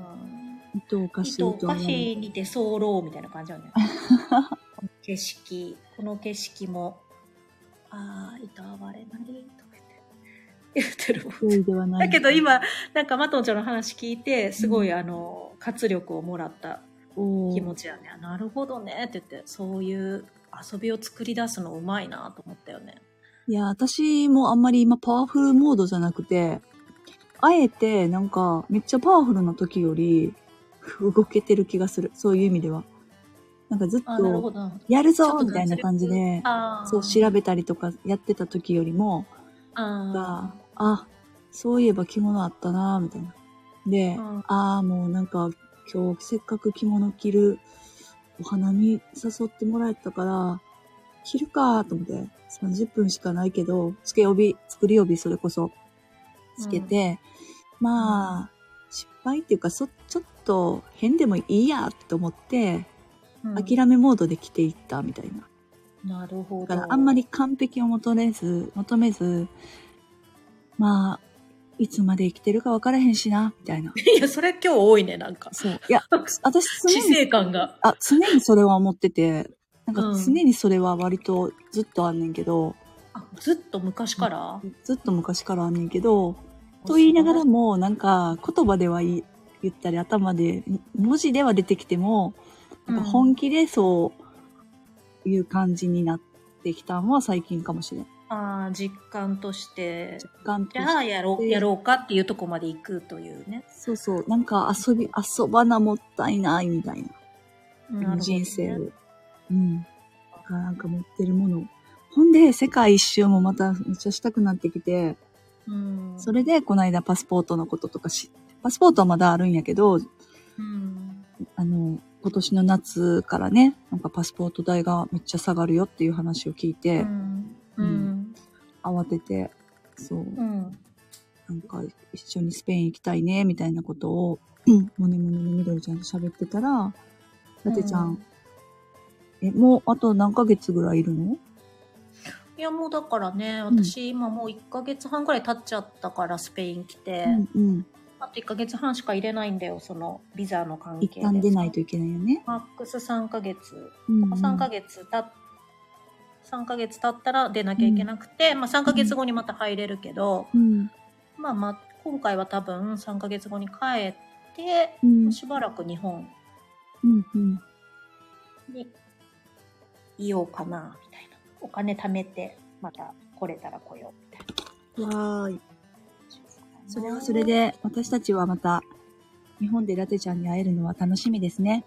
糸おかしい。 糸おかしいにて候みたいな感じだね。景色、この景色も、ああ、糸あわれなりとか言ってるもん。ではない。だけど今、なんかマトンちゃんの話聞いて、すごい、うん、あの、活力をもらった気持ちやね。なるほどねって言って、そういう遊びを作り出すのうまいなと思ったよね。 いや、私もあんまり今パワフルモードじゃなくて、あえてなんかめっちゃパワフルな時より動けてる気がする。そういう意味では。なんかずっとやるぞみたいな感じで、そう調べたりとかやってた時よりも、ああ、そういえば着物あったなみたいな。で、うん、ああ、もうなんか今日せっかく着物着るお花見誘ってもらえたから、着るかと思って、さんじゅっぷんしかないけど、付け帯、作り帯それこそ、つけて、うん、まあ、失敗っていうか、そ、ちょっと変でもいいやと思って、うん、諦めモードで着ていったみたいな。なるほど。 だからあんまり完璧を求めず、求めず、まあ、いつまで生きてるか分からへんしな、みたいな。 いや、それ今日多いね、なんか。 そう。いや、私常に。 死生観が。 あ、常にそれは思ってて、なんか常にそれは割とずっとあんねんけど。 うん、あ、ずっと昔から、 ずっと昔からあんねんけど、と言いながらも、なんか言葉では言ったり、頭で、文字では出てきても、なんか本気でそういう感じになってきたのは最近かもしれん。 ああ、実感として、 実感としてじゃあやろう、やろうかっていうとこまで行くというね。 そうそう。なんか遊び、遊ばなもったいないみたいな。な、ね、人生を。うん。なんか持ってるもの。ほんで、世界一周もまためっちゃしたくなってきて、うん、それでこの間パスポートのこととかし、パスポートはまだあるんやけど、うん、あの、今年の夏からね、なんかパスポート代がめっちゃ下がるよっていう話を聞いて、うんうん、慌てて、そう、うん、なんか一緒にスペイン行きたいね、みたいなことを、うん、もねもねのみどりちゃんと喋ってたら、ラテちゃん、うん、え、もうあと何ヶ月ぐらいいるの？ いや、もうだからね、私、うん、今もういっかげつはんくらい経っちゃったからスペイン来て、うんうん、あといっかげつはんしか入れないんだよ、そのビザの関係で。 一旦出ないといけないよね。 マックスさんかげつ。うんうん、さんかげつたさんかげつ経ったら出なきゃいけなくて、うん、まあさんかげつごにまた入れるけど、うん、まあまあ今回は多分さんかげつごに帰って、うん、しばらく日本にいようかな、みたいな。お金貯めて、また来れたら来よう、みたいな。 わーい。それはそれで、私たちはまた、日本でラテちゃんに会えるのは楽しみですね。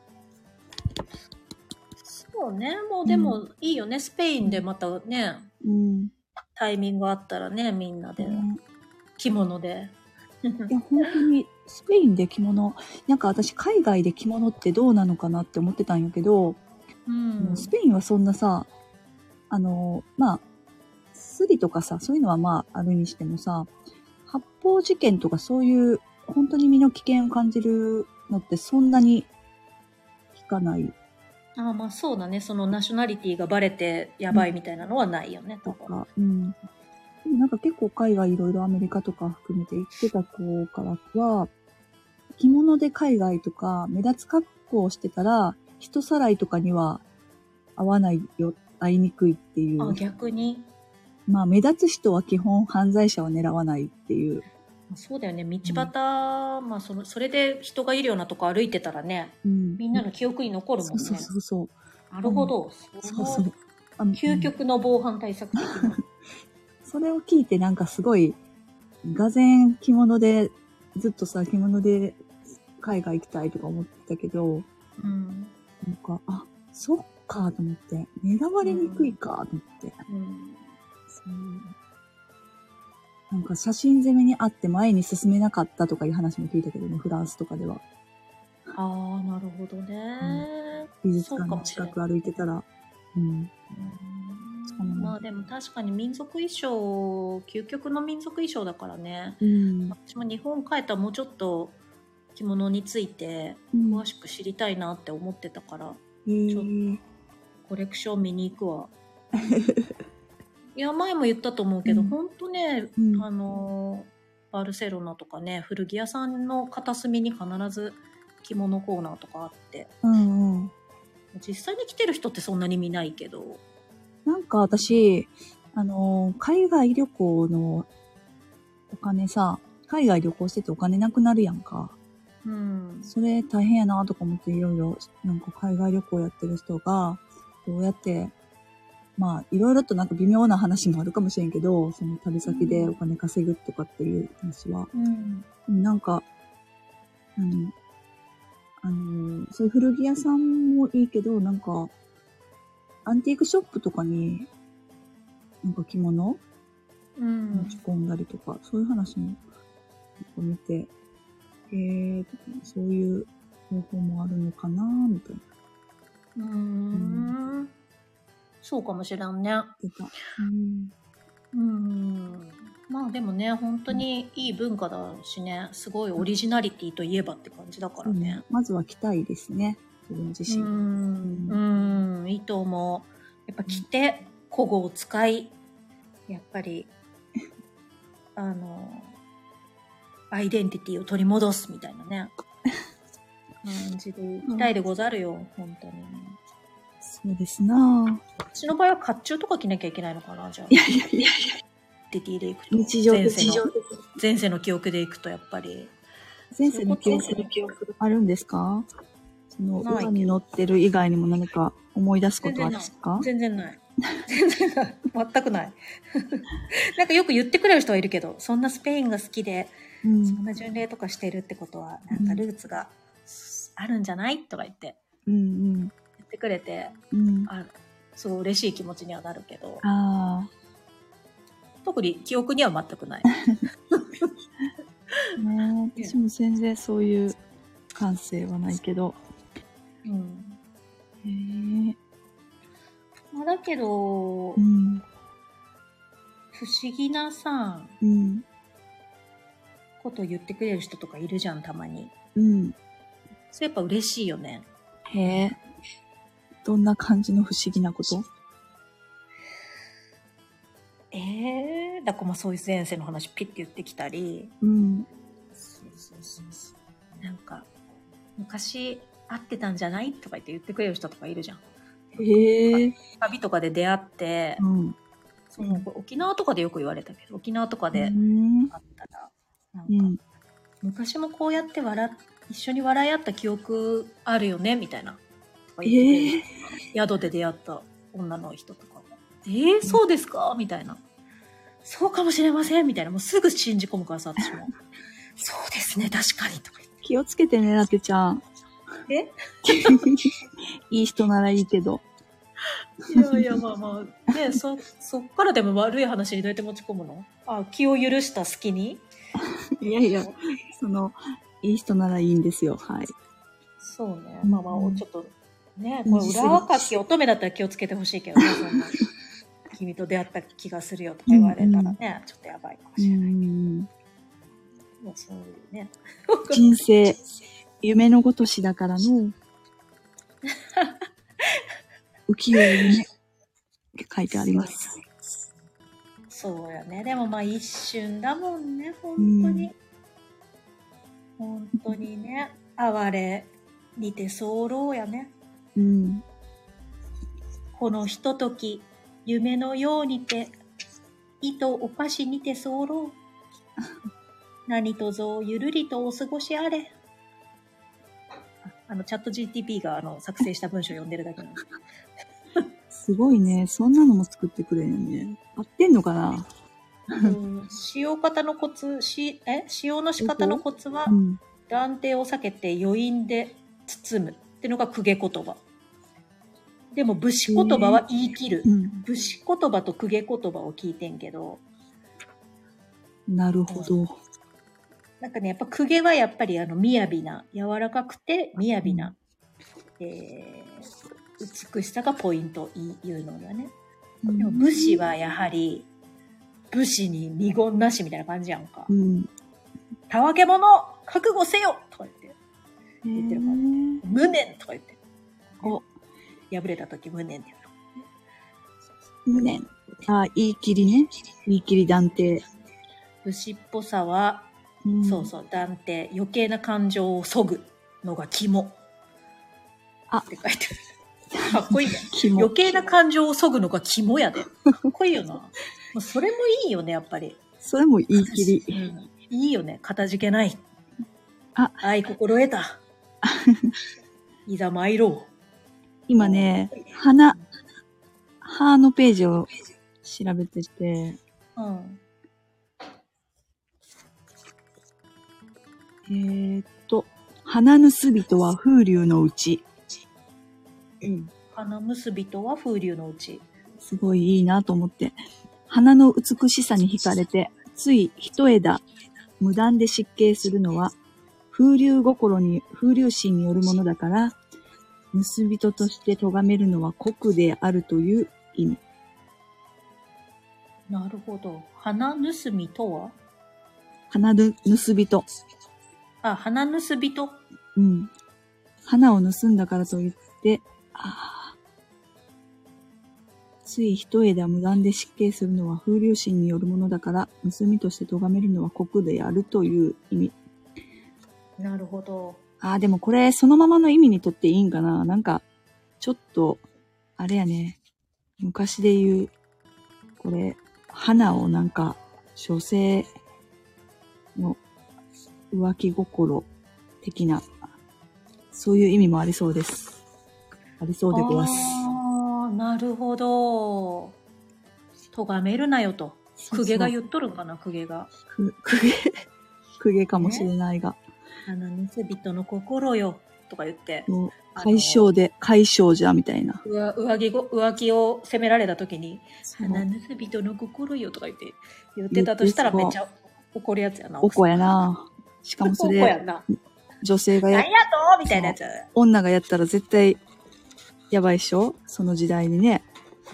そうね。もうでもいいよね。うん、スペインでまたね、うん、タイミングあったらね、みんなで、うん、着物で。 いや、本当に、スペインで着物、なんか私、海外で着物ってどうなのかなって思ってたんやけど、うん、スペインはそんなさ、あの、まあ、スリとかさ、そういうのはまあ、あるにしてもさ、発砲事件とかそういう、本当に身の危険を感じるのってそんなに聞かない。 ああ、まあそうだね。そのナショナリティがバレてやばいみたいなのはないよね、 うん、とか。うん。でもなんか結構海外いろいろアメリカとか含めて行ってた子からは、着物で海外とか目立つ格好をしてたら、人さらいとかには合わないよ、会いにくいっていう。 あ、逆にまあ、目立つ人は基本犯罪者を狙わないっていう。 そうだよね。道端、うん、まあその、それで人がいるようなとこ歩いてたらね、うん、みんなの記憶に残るもんね。 そうそうそう。 なるほど。うん、そうそう。あの究極の防犯対策的な。 それを聞いてなんかすごい、がぜん着物で、ずっとさ、着物で海外行きたいとか思ってたけど、うん、なんか、あ、そっかと思って、狙われにくいかと思って。うんうんなんか写真攻めにあって前に進めなかったとかいう話も聞いたけどね、フランスとかでは。 ああ、なるほどね、 うん。美術館の近く歩いてたら。うん。 うん、まあでも確かに民族衣装、究極の民族衣装だからね。うん、私も日本帰ったらもうちょっと着物について詳しく知りたいなって思ってたから、うん、ちょっとコレクション見に行くわ。いや、前も言ったと思うけど、うん、ほんとね、うん、あの、バルセロナとかね、古着屋さんの片隅に必ず着物コーナーとかあって、うんうん、実際に着てる人ってそんなに見ないけど。 なんか私、あの、海外旅行のお金さ、海外旅行しててお金なくなるやんか。うん。それ大変やなとか思っていろいろ、なんか海外旅行やってる人が、どうやって、まあ、いろいろとなんか微妙な話もあるかもしれんけど、その旅先でお金稼ぐとかっていう話は。うん、なんか、うん、あの、そういう古着屋さんもいいけど、なんか、アンティークショップとかに、なんか着物、うん、持ち込んだりとか、そういう話も見て、えー、そういう方法もあるのかなみたいな。 うーん。うん、そうかもしれんね。うん。うん。まあでもね、本当にいい文化だしね、すごいオリジナリティといえばって感じだからね。 うん、まずは着たいですね、自分自身。 うん、うん、うん、いいと思う。やっぱ着て、古語を使い、やっぱり、あの、アイデンティティを取り戻すみたいなね。感じでいきたいでござるよ、うん、本当に。 そうですな。 私の場合は甲冑とか着なきゃいけないのかな、じゃあ。 いやいやいやいや。 ディティでいくと。 日常的に。 前世の記憶でいくと、やっぱり。 前世の記憶あるんですか？その、裏に載ってる以外にも何か思い出すことはですか？ 全然ない。全然ない。全くない。なんかよく言ってくれる人はいるけど、そんなスペインが好きで、うん、そんな巡礼とかしてるってことは、なんかルーツがあるんじゃない？とか言って、うんうん、言ってくれて、うん、あ、すごい嬉しい気持ちにはなるけど、あ、特に記憶には全くない。 ね、私も全然そういう感性はないけど。うん、 へえ。まあ、だけど、うん、不思議なさ、うん、ことを言ってくれる人とかいるじゃん、たまに。うん。それやっぱ嬉しいよね。 へえ。どんな感じの不思議なこと？ ええー、だからまあそういう前世の話ピッて言ってきたり、うん、そうそうそうそう、なんか昔会ってたんじゃないとか言って言ってくれる人とかいるじゃん。へえ。旅とかで出会って、うん、その沖縄とかでよく言われたけど、沖縄とかで会ったら、なんか、うん、昔もこうやって笑一緒に笑い合った記憶あるよねみたいな。えー、宿で出会った女の人とかも、えー、そうですかみたいな。そうかもしれませんみたいな。もうすぐ信じ込むからさ、私も。そうですね、確かにとか言って。 気をつけてね、ラテちゃん。 えいい人ならいいけど。 いやいや、まあまあ、ね、そ、そっからでも悪い話にどうやって持ち込むの？あ、気を許した隙に？ いやいや、その、いい人ならいいんですよ、はい。 そうね、まあまあ、ちょっと、ね、これ裏若き乙女だったら気をつけてほしいけどね、そんな。君と出会った気がするよとか言われたらね、うんうん、ちょっとやばいかもしれない。うん、もうそういうね。 人生、夢のごとしだからの。浮世夢って書いてあります。 そうやね。でもまあ一瞬だもんね、本当に。うん、本当にね。哀れにて候やね。うん。このひととき、夢のようにて、意とおかしにて候。何とぞゆるりとお過ごしあれ。あの、チャット ジーティーピー があの作成した文章を読んでるだけなんです。 すごいね。そんなのも作ってくれるよね。合ってんのかな？ うん、使用方のコツ、し、え使用の仕方のコツは、うん、断定を避けて余韻で包むっていうのが公家言葉。でも武士言葉は言い切る。えーうん、武士言葉と公家言葉を聞いてんけど。 なるほど。 なんかね、やっぱ公家はやっぱりあの、雅な、柔らかくて雅な、うん、えー、美しさがポイント言うのよね。でも武士はやはり、武士に二言なしみたいな感じやんか。うん、たわけ者覚悟せよとか言って、言ってるから、無念とか言って。お、敗れた時無念って言うの。無念。あ、言い切りね。言い切り断定。 武士っぽさは、うん、そうそう、断定。余計な感情を削ぐのが肝。あって書いてある。かっこいいね。余計な感情を削ぐのが肝やで。かっこいいよな。もうそれもいいよね、やっぱり。 それも言い切り。 うん、いいよね、かたじけない。あ、愛心得た。いざ参ろう。 今ね、花、花のページを調べてて、うん、えーっと、花結びとは風流のうち。 うん。花結びとは風流のうち。 すごいいいなと思って。花の美しさに惹かれて、つい一枝、無断で失敬するのは、 風流心に、風流心によるものだから、盗人として咎めるのは酷であるという意味。 なるほど。花盗みとは？ 花盗人。 あ、花盗人。 うん。花を盗んだからといって、ああ。つい一枝無断で失敬するのは風流心によるものだから、盗みとして咎めるのは酷であるという意味。 なるほど。 ああ、でもこれそのままの意味にとっていいんかな。なんか、ちょっと、あれやね。昔で言う、これ、花をなんか、女性の浮気心的な、そういう意味もありそうです。ありそうでごわす。 ああ、なるほど。咎めるなよと。公家が言っとるんかな、公家が。 く、公家、公家かもしれないが。 あの、盗人の心よ、とか言って。 もう解消で、解消じゃ、みたいな。 上浮気ご、浮気を責められた時に、花盗人の心よ、とか言って、言ってたとしたらめっちゃ怒るやつやな。 おこやな。しかもそれ、 おこやな。 女性がや、 何やとみたいなやつ。 女がやったら絶対、やばいっしょその時代にね。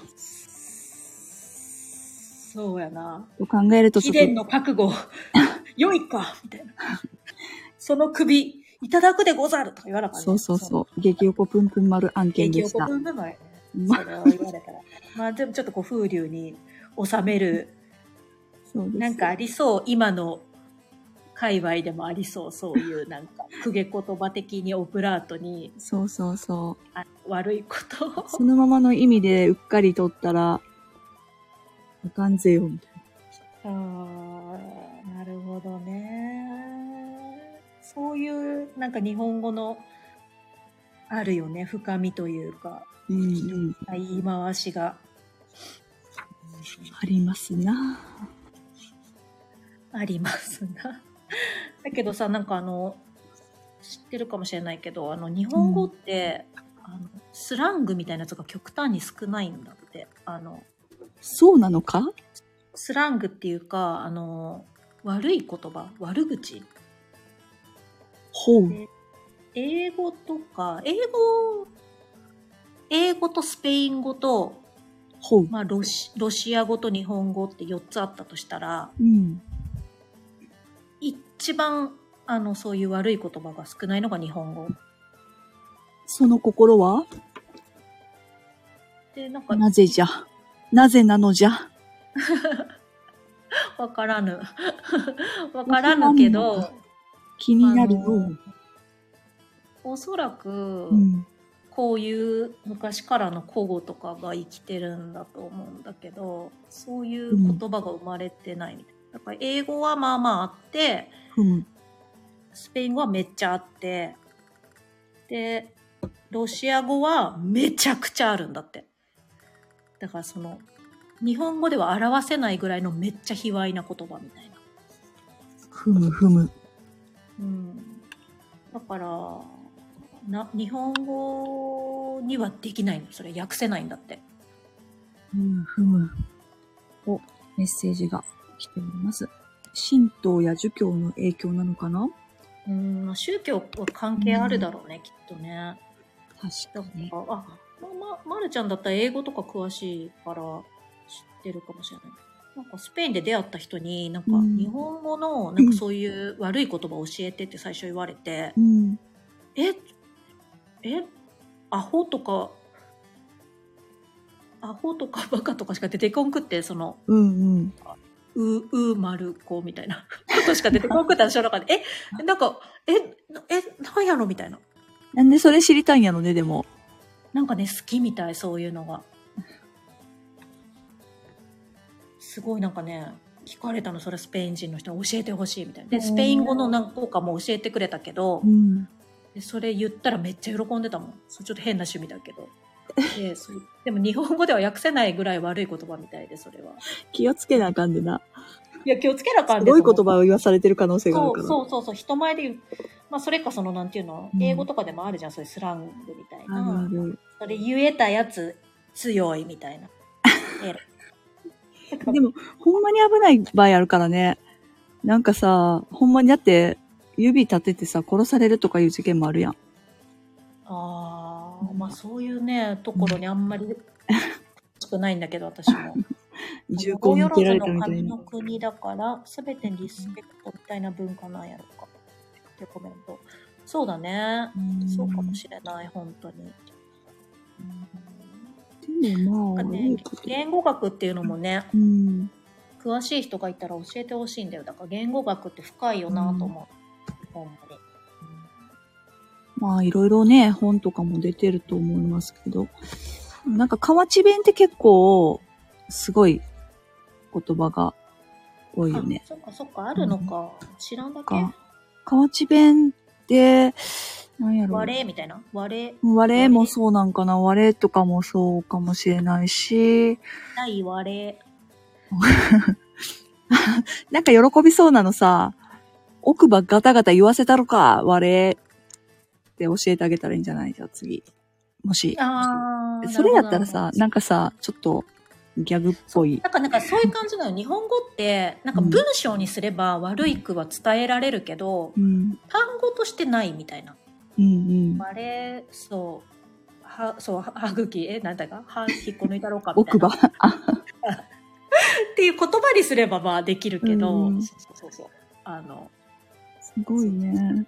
そうやな。 と考えると貴殿の覚悟、良いかみたいな。その首、いただくでござるとか言わなかった、ね。 そうそうそう。激おこぷんぷん丸案件でした。 激おこぷんぷん丸、ね。それを言われたら。まあでもちょっとこう風流に収める。そうです。なんかありそう。今の界隈でもありそう。そういうなんか、公家言葉的にオブラートに。 そうそうそう。 あ、悪いこと。 そのままの意味でうっかり取ったら、あかんぜよ、みたいな。ああ、なるほどね。そういうなんか日本語のあるよね、深みというか、 うんうん、 言い回しがありますな。 ありますな。だけどさ、なんかあの知ってるかもしれないけど、あの日本語って、うん、あのスラングみたいなやつが極端に少ないんだって。あのそうなのか？ スラングっていうか、あの悪い言葉、悪口。 ほう。 英語とか、英語、英語とスペイン語と、 ほう。 まあロシ、ロシア語と日本語ってよっつあったとしたら、 うん、 一番、あの、そういう悪い言葉が少ないのが日本語。 その心は？ で、なんか。 なぜじゃ。なぜなのじゃ。 わからぬ。わからぬけど、 気になるの。 おそらく、うん、こういう昔からの古語とかが生きてるんだと思うんだけど、そういう言葉が生まれてないみたいな。だから英語はまあまああって、うん、スペイン語はめっちゃあって、で、ロシア語はめちゃくちゃあるんだって。だからその、日本語では表せないぐらいのめっちゃ卑猥な言葉みたいな。 ふむふむ。 うん。だから、な日本語にはできないの。それ訳せないんだって。 ふむふむ。お、メッセージが来ております。神道や儒教の影響なのかな？ うん、宗教は関係あるだろうね、うん、きっとね。 確かに。 あ、ま、ま、まるちゃんだったら英語とか詳しいから知ってるかもしれない。なんかスペインで出会った人に、なんか日本語のなんかそういう悪い言葉を教えてって最初言われて、うん、ええアホとかアホとかバカとかしか出てこんくって、その、うんうん、う、う、まる子みたいなことしか出てこんくって私の中で、え、なんか、え、え、なんやろみたいな。 なんでそれ知りたいんやろね、でも。 なんかね、好きみたい、そういうのが。すごいなんかね、聞かれたの、それスペイン人の人に教えてほしいみたいな。で、スペイン語の何個かも教えてくれたけど、うん、でそれ言ったらめっちゃ喜んでたもん。ちょっと変な趣味だけど。で, そでも日本語では訳せないぐらい悪い言葉みたいで、それは。 気をつけなあかんでな。 いや、気をつけなあかんで。 すごい言葉を言わされてる可能性があるから。 そうそうそう、人前で言う。まあ、それかその、なんていうの、うん、英語とかでもあるじゃん、そういうスラングみたいな。ある。それ言えたやつ強いみたいな。 でも、ほんまに危ない場合あるからね。なんかさ、ほんまにだって、 指立ててさ、殺されるとかいう事件もあるやん。 ああ、まあそういうね、ところにあんまり、欲しくないんだけど、私も。 銃口向けられたみたいな。 神の国だから、すべてにリスペクトみたいな文化なんやろか。ってコメント。そうだね。そうかもしれない、本当に。 でもまあ、 ね、言語学っていうのもね、 うん、 詳しい人がいたら教えてほしいんだよ。だから言語学って深いよなと思う。ほんまに。 まあ、いろいろね、本とかも出てると思いますけど、なんか河内弁って結構、すごい言葉が多いよね。 そっかそっか、あるのか。うん、知らんだけ。 河内弁って、なんやろ。 我みたいな。我。 我もそうなんかな。我とかもそうかもしれないし。 ない我。 なんか喜びそうなのさ、奥歯ガタガタ言わせたろか、我って教えてあげたらいいんじゃない？じゃあ次。もし。 ああ。 それやったらさ、なんかさ、ちょっとギャグっぽい。 なんか、なんかそういう感じなの。日本語って、なんか文章にすれば悪い句は伝えられるけど、うん、単語としてないみたいな。 うんうん。 あれ、そう、は、そう、歯茎、え、なんだか、歯引っこ抜いたろうかみたいな。 奥歯っていう言葉にすればまあできるけど、うん、そうそうそう。あの、 すごいね。うん、面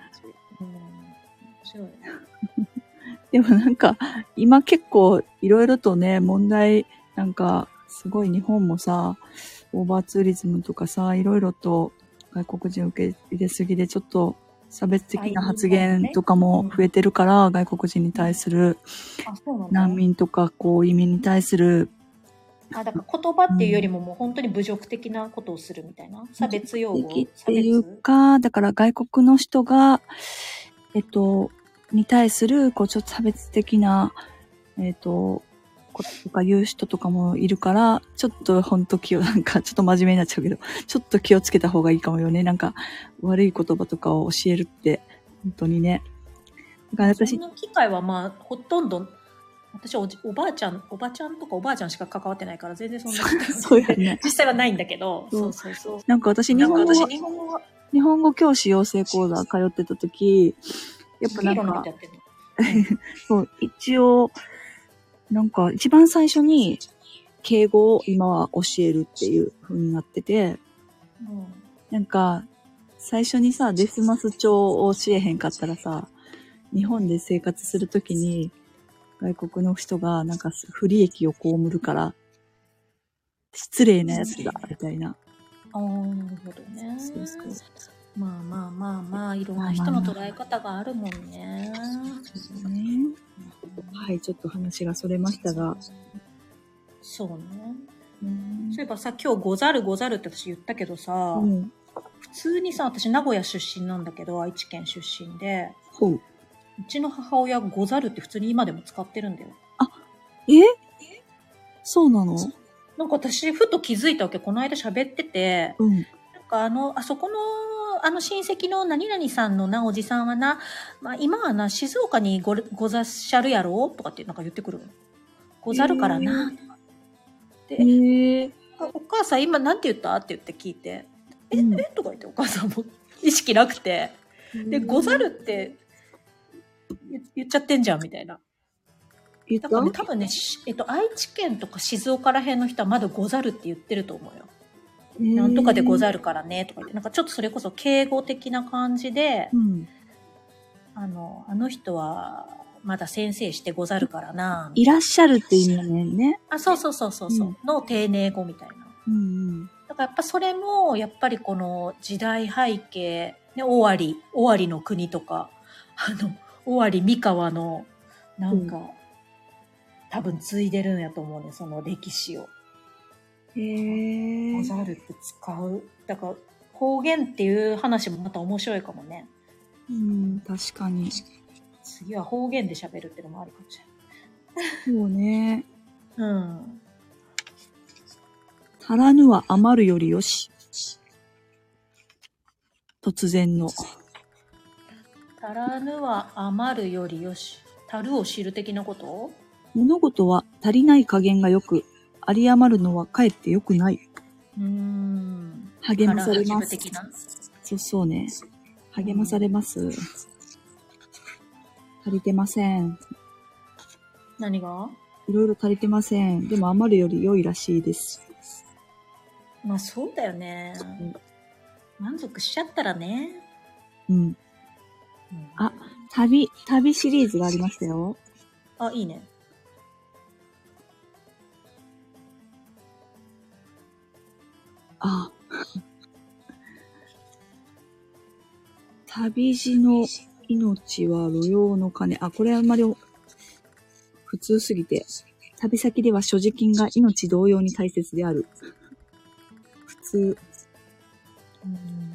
白いね。 でもなんか、今結構いろいろとね、問題、なんか、すごい日本もさ、オーバーツーリズムとかさ、いろいろと外国人受け入れすぎでちょっと差別的な発言とかも増えてるから、うん、外国人に対する、難民とかこう移民に対する、 あ、だから言葉っていうよりももう本当に侮辱的なことをするみたいな、差別用語っていうか、だから外国の人が、えっと、に対する、こう、ちょっと差別的な、えっと、こととか言う人とかもいるから、ちょっとほんと気を、なんか、ちょっと真面目になっちゃうけど、ちょっと気をつけた方がいいかもよね。なんか、悪い言葉とかを教えるって、本当にね。 だから私、そんな機会はまあ、ほとんど、私お、おばあちゃん、おばちゃんとかおばあちゃんしか関わってないから、全然そんな機会はそうやね。 実際はないんだけど、そうそうそう。 なんか私、日本語、日本語、日本語教師養成講座通ってた時、やっぱなんか、そう、一応、なんか一番最初に敬語を今は教えるっていう風になってて、うん、なんか最初にさ、デスマス帳を教えへんかったらさ、日本で生活するときに外国の人がなんか不利益を被るから失礼なやつだみたいな。 ああ、なるほどね。そうそう。まあまあまあまあ、いろんな人の捉え方があるもんね。 そうね。はい、ちょっと話がそれましたが。 そうね。うん、そういえばさ、今日ござるござるって私言ったけどさ、うん、普通にさ、私名古屋出身なんだけど、愛知県出身で、ほう。うちの母親ござるって普通に今でも使ってるんだよ。 あ、え？そうなの？ なんか私、ふと気づいたわけ。この間喋ってて、うん、なんかあの、あそこの、あの親戚の何々さんのな、おじさんはな、まあ今はな、静岡に ご, ござっしゃるやろとかってなんか言ってくるの。ござるからな、とか。で、えー、お母さん今なんて言ったって言って聞いて、え、うん、えとか言ってお母さんも意識なくて、で、ござるって言っちゃってんじゃんみたいな。だからね、多分ね、えっと、愛知県とか静岡ら辺の人はまだござるって言ってると思うよ。なんとかでござるからねとか言って、なんかちょっとそれこそ敬語的な感じで、うん、あの、あの人はまだ先生してござるからな。 いらっしゃるって意味だね。 あ、そうそうそうそうそう、うん、の丁寧語みたいな。うんうん、だからやっぱそれも、やっぱりこの時代背景、ね、尾張、尾張の国とか、あの、尾張三河の、なんか、うん、多分継いでるんやと思うね、その歴史を。へー。ござるって使う。だから方言っていう話もまた面白いかもね。 うん、確かに。 次は方言で喋るっていうのもありかもしれない。そうね。 うん。 足らぬは余るよりよし。突然の。 足らぬは余るよりよし。足るを知る的なこと？ 物事は足りない加減がよく、有り余るのはかえって良くない。うーん。励まされます。的な？そうそうね。 励まされます。足りてません。 何が？ いろいろ足りてません。でも余るより良いらしいです。 まあそうだよね。満足しちゃったらね。 うん。うん、あ、旅、旅シリーズがありましたよ。 あ、いいね。 あ。旅路の命は路用の金。あ、これあんまり普通すぎて。旅先では所持金が命同様に大切である。普通。 うん、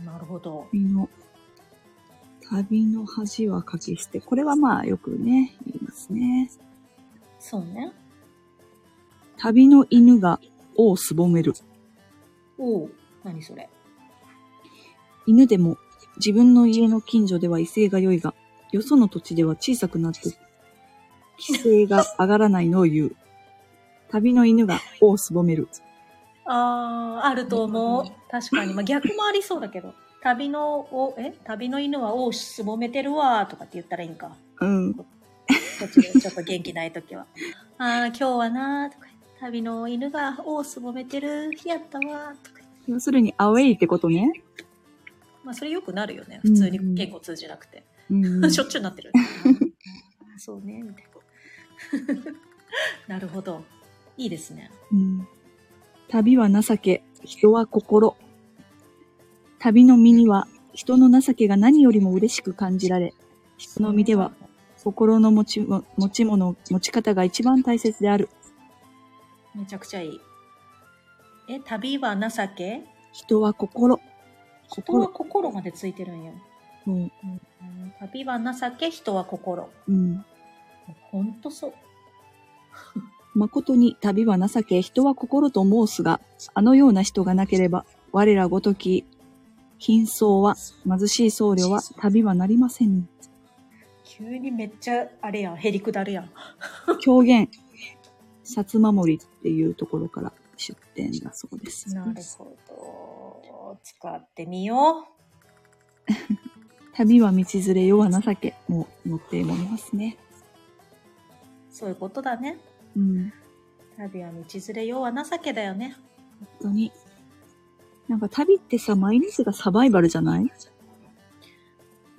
なるほど。 旅の、旅の恥はかき捨て。これはまあよくね、言いますね。 そうね。 旅の犬が尾をすぼめる。 おう、何それ。 犬でも自分の家の近所では威勢が良いが、よその土地では小さくなって規制が上がらないのを言う。旅の犬が尾をすぼめる。 ああ、あると思う。確かに。まあ逆もありそうだけど。旅の、お、え旅の犬は尾をすぼめてるわとかって言ったらいいんか。 うん。 こっちでちょっと元気ないときは。ああ、今日はなーとか。旅の犬が尾をすぼめてる日やったわとか。 要するにアウェイってことね。 まあそれよくなるよね。普通に言語通じなくて。 うんうん、 しょっちゅうなってる。そうね、みたいな。なるほど。いいですね。 うん、旅は情け、人は心。旅の身には人の情けが何よりも嬉しく感じられ、人の身では心の持ち、持ち物、持ち方が一番大切である。 めちゃくちゃいい。え、旅は情け？ 人は心。 人は心までついてるんよ。 うん。うん、 旅は情け、人は心。 うん。 ほんとそう。 誠に旅は情け、人は心と申すが、あのような人がなければ、我らごとき、貧相は、貧しい僧侶は、旅はなりません。 急にめっちゃ、あれやん、へりくだるやん。 狂言、薩摩守っていうところから出典だそうです。 なるほど。使ってみよう。 旅は道連れ、世は情け、もう載っておりますね。 そういうことだね。 うん。 旅は道連れ、世は情けだよね。 本当に。なんか旅ってさ、毎日がサバイバルじゃない？ うん。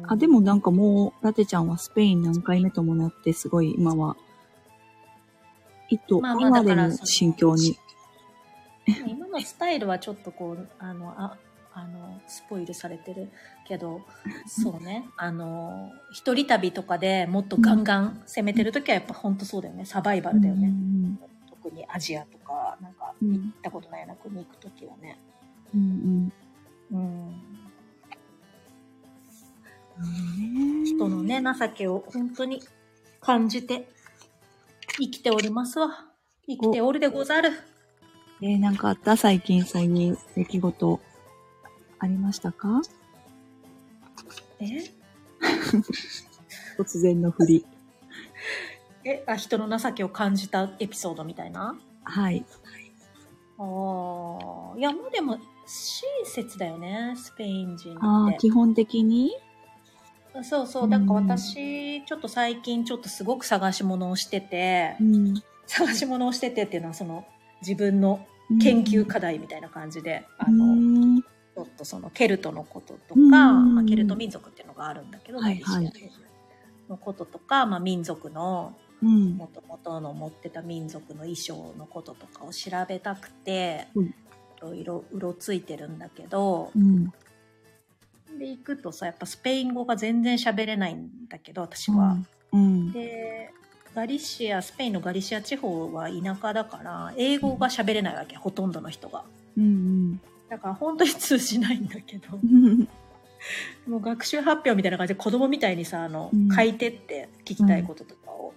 あ、でもなんかもう、ラテちゃんはスペイン何回目ともなって、すごい今は、意図、 まあまあ今での心境に。 今のスタイルはちょっとこう、あの、あ、あの、スポイルされてるけど、そうね、あの、一人旅とかでもっとガンガン攻めてるときはやっぱほんとそうだよね。サバイバルだよね。うん、特にアジアとか、なんか行ったことないような国行くときはね。うんうん。うん。人のね、情けを本当に感じて生きておりますわ。生きておるでござる。 えー、なんかあった最近そういう出来事ありましたか？ え突然の振り。 え、あ、人の情けを感じたエピソードみたいな？ はい。 ああ、いや、まあでも、親切だよね、スペイン人って。 ああ、基本的に？ そうそう、だから私、ちょっと最近ちょっとすごく探し物をしてて、うん、探し物をしててっていうのは、その、自分の研究課題みたいな感じで、うん、あの、ちょっとそのケルトのこととか、まあ、ケルト民族っていうのがあるんだけど、はいはい、のこととか、まあ、民族のもともとの持ってた民族の衣装のこととかを調べたくて、うん、いろいろうろついてるんだけど、うん、で行くとさ、やっぱスペイン語が全然喋れないんだけど、私は、うんうん、でガリシア、スペインのガリシア地方は田舎だから英語が喋れないわけ、うん、ほとんどの人が、うんうん、だから本当に通じないんだけどもう学習発表みたいな感じで子供みたいにさ、あの、うん、書いてって聞きたいこととかを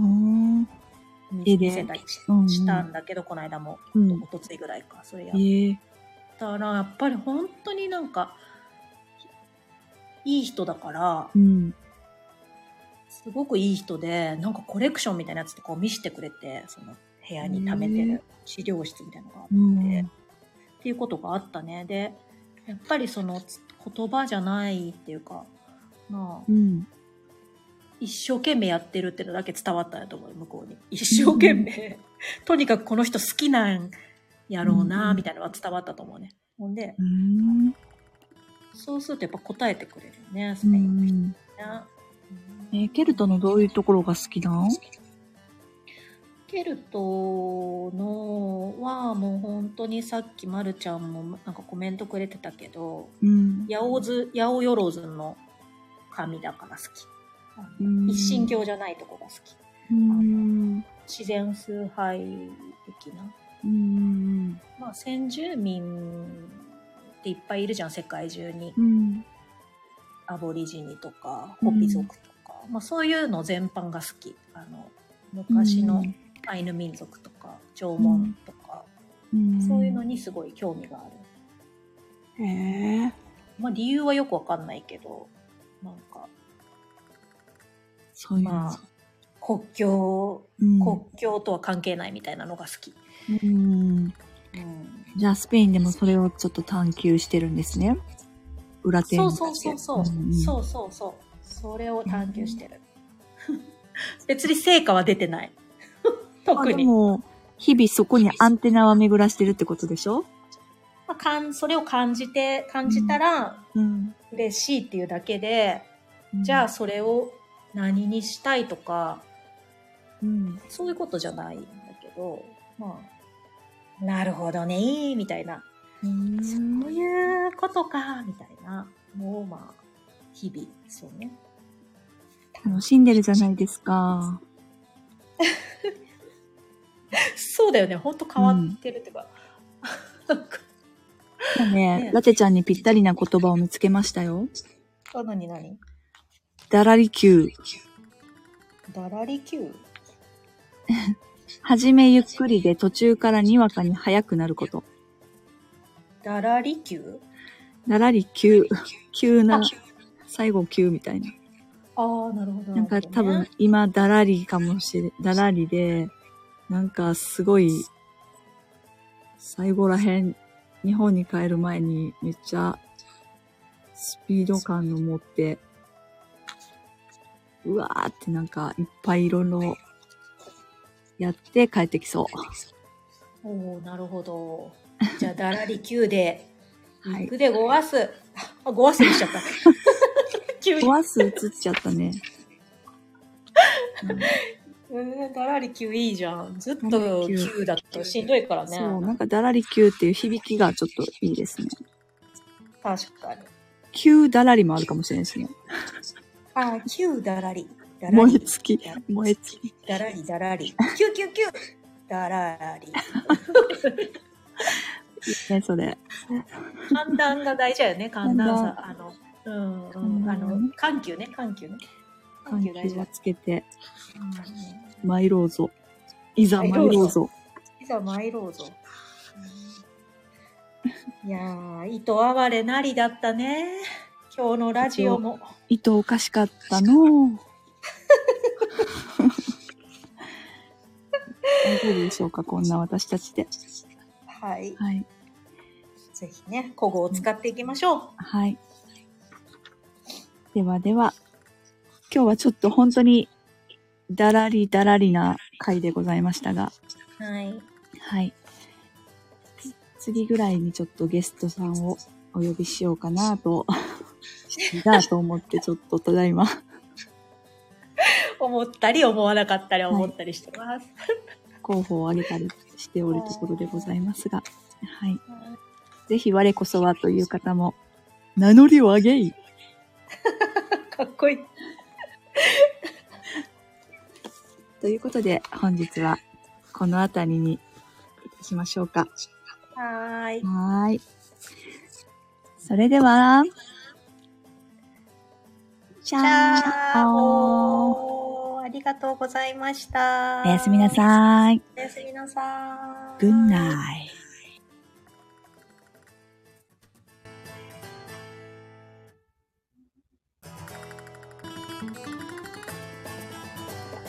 見せたり し,、うん、したんだけど、この間も、うん、おとついぐらいかそれやったら、やっぱり本当になんかいい人だから、うん、すごくいい人で、なんかコレクションみたいなやつとかを見せてくれて、その部屋に貯めてる資料室みたいなのがあって、うん、っていうことがあったね。でやっぱりその言葉じゃないっていうか、まあ、 うん。 一生懸命やってるってのだけ伝わったんやと思う、向こうに。一生懸命。とにかくこの人好きなんやろうな、みたいなのが伝わったと思うね。ほんで、 うん。 そうするとやっぱ答えてくれるよね、スペインの人ね。 えー、ケルトのどういうところが好きなの？ ケルトのはもう本当にさっきまるちゃんもなんかコメントくれてたけど、 うん、 八百ず、八百万の神だから好き。一神教じゃないとこが好き。 うん、 自然崇拝的な。 うん、 まあ先住民っていっぱいいるじゃん、世界中に。 うん、 アボリジニとかホピ族とか、うん、まあそういうの全般が好き。あの昔のアイヌ民族とか縄文とか、うん、そういうのにすごい興味がある。 へえ。 まあ理由はよくわかんないけど、なんかそういう、 まあ、国境、うん、国境とは関係ないみたいなのが好き。 うん。うん、じゃあスペインでもそれをちょっと探求してるんですね。裏手に。 そうそうそうそう、うん、そうそうそう。それを探求してる。うん、別に成果は出てない。特に。 でも日々そこにアンテナは巡らしてるってことでしょ？ まあ、かんそれを感じて感じたら、うん、嬉しいっていうだけで、うん、じゃあそれを何にしたいとか、うん、そういうことじゃないんだけど、まあ、なるほどね、みたいな。うんそういうことか、みたいなのを、まあ、日々、そうね。 楽しんでるじゃないですか。 そうだよね、ほんと変わってるっていうか。 うん、ね, ねラテちゃんにぴったりな言葉を見つけましたよ。 あ、なになに？ ダラリ級。 ダラリ級はじめゆっくりで途中からにわかに速くなること。 ダラリ級？ ダラリ級。急な、最後急みたいな。 ああ、なるほど。 なんか多分今ダラリかもしれ、ダラリで、なんかすごい、最後らへん、日本に帰る前にめっちゃスピード感を持って、うわーってなんかいっぱいいろいろやって帰ってきそう。 おー、なるほど。じゃあ、だらりきゅうで、行くでごわす。はい、あ、ごわすにしちゃった。 急に。ごわす映っちゃったね。 うん、えー、だらりきゅういいじゃん。ずっときゅうだとしんどいからね。 そう、なんかだらりきゅうっていう響きがちょっといいですね。 確かに。 きゅうだらりもあるかもしれないですね。 あ、きゅうだらり。 燃え尽き。燃え尽き。 だらりだらり。きゅうきゅうきゅう。だらり。 いいね、それ。 寒暖が大事だよね、寒暖差。あの、うん、うん、あの、緩急ね、緩急ね。 緩急大事はつけて、うん、参ろうぞ。いざ参ろうぞ。 いざ参ろうぞ。いやー、糸哀れなりだったね。今日のラジオも。 糸おかしかったの。大丈夫でしょうか、こんな私たちで。 はい。 はい。 ぜひね、古語を使っていきましょう。 はい。ではでは、今日はちょっと本当にだらりだらりな回でございましたが。 はい。 はい。次ぐらいにちょっとゲストさんをお呼びしようかなと、だと思ってちょっとただいま。 思ったり思わなかったり思ったりしてます。はい、 候補を挙げたりしておるところでございますが。はい。ぜひ我こそはという方も、名乗りを上げい。 かっこいい。 ということで、本日はこのあたりにいたしましょうか。 はーい。 はーい。それでは、 チャーオー。ありがとうございました。 おやすみなさい。 おやすみなさい。 Good night. Thank you.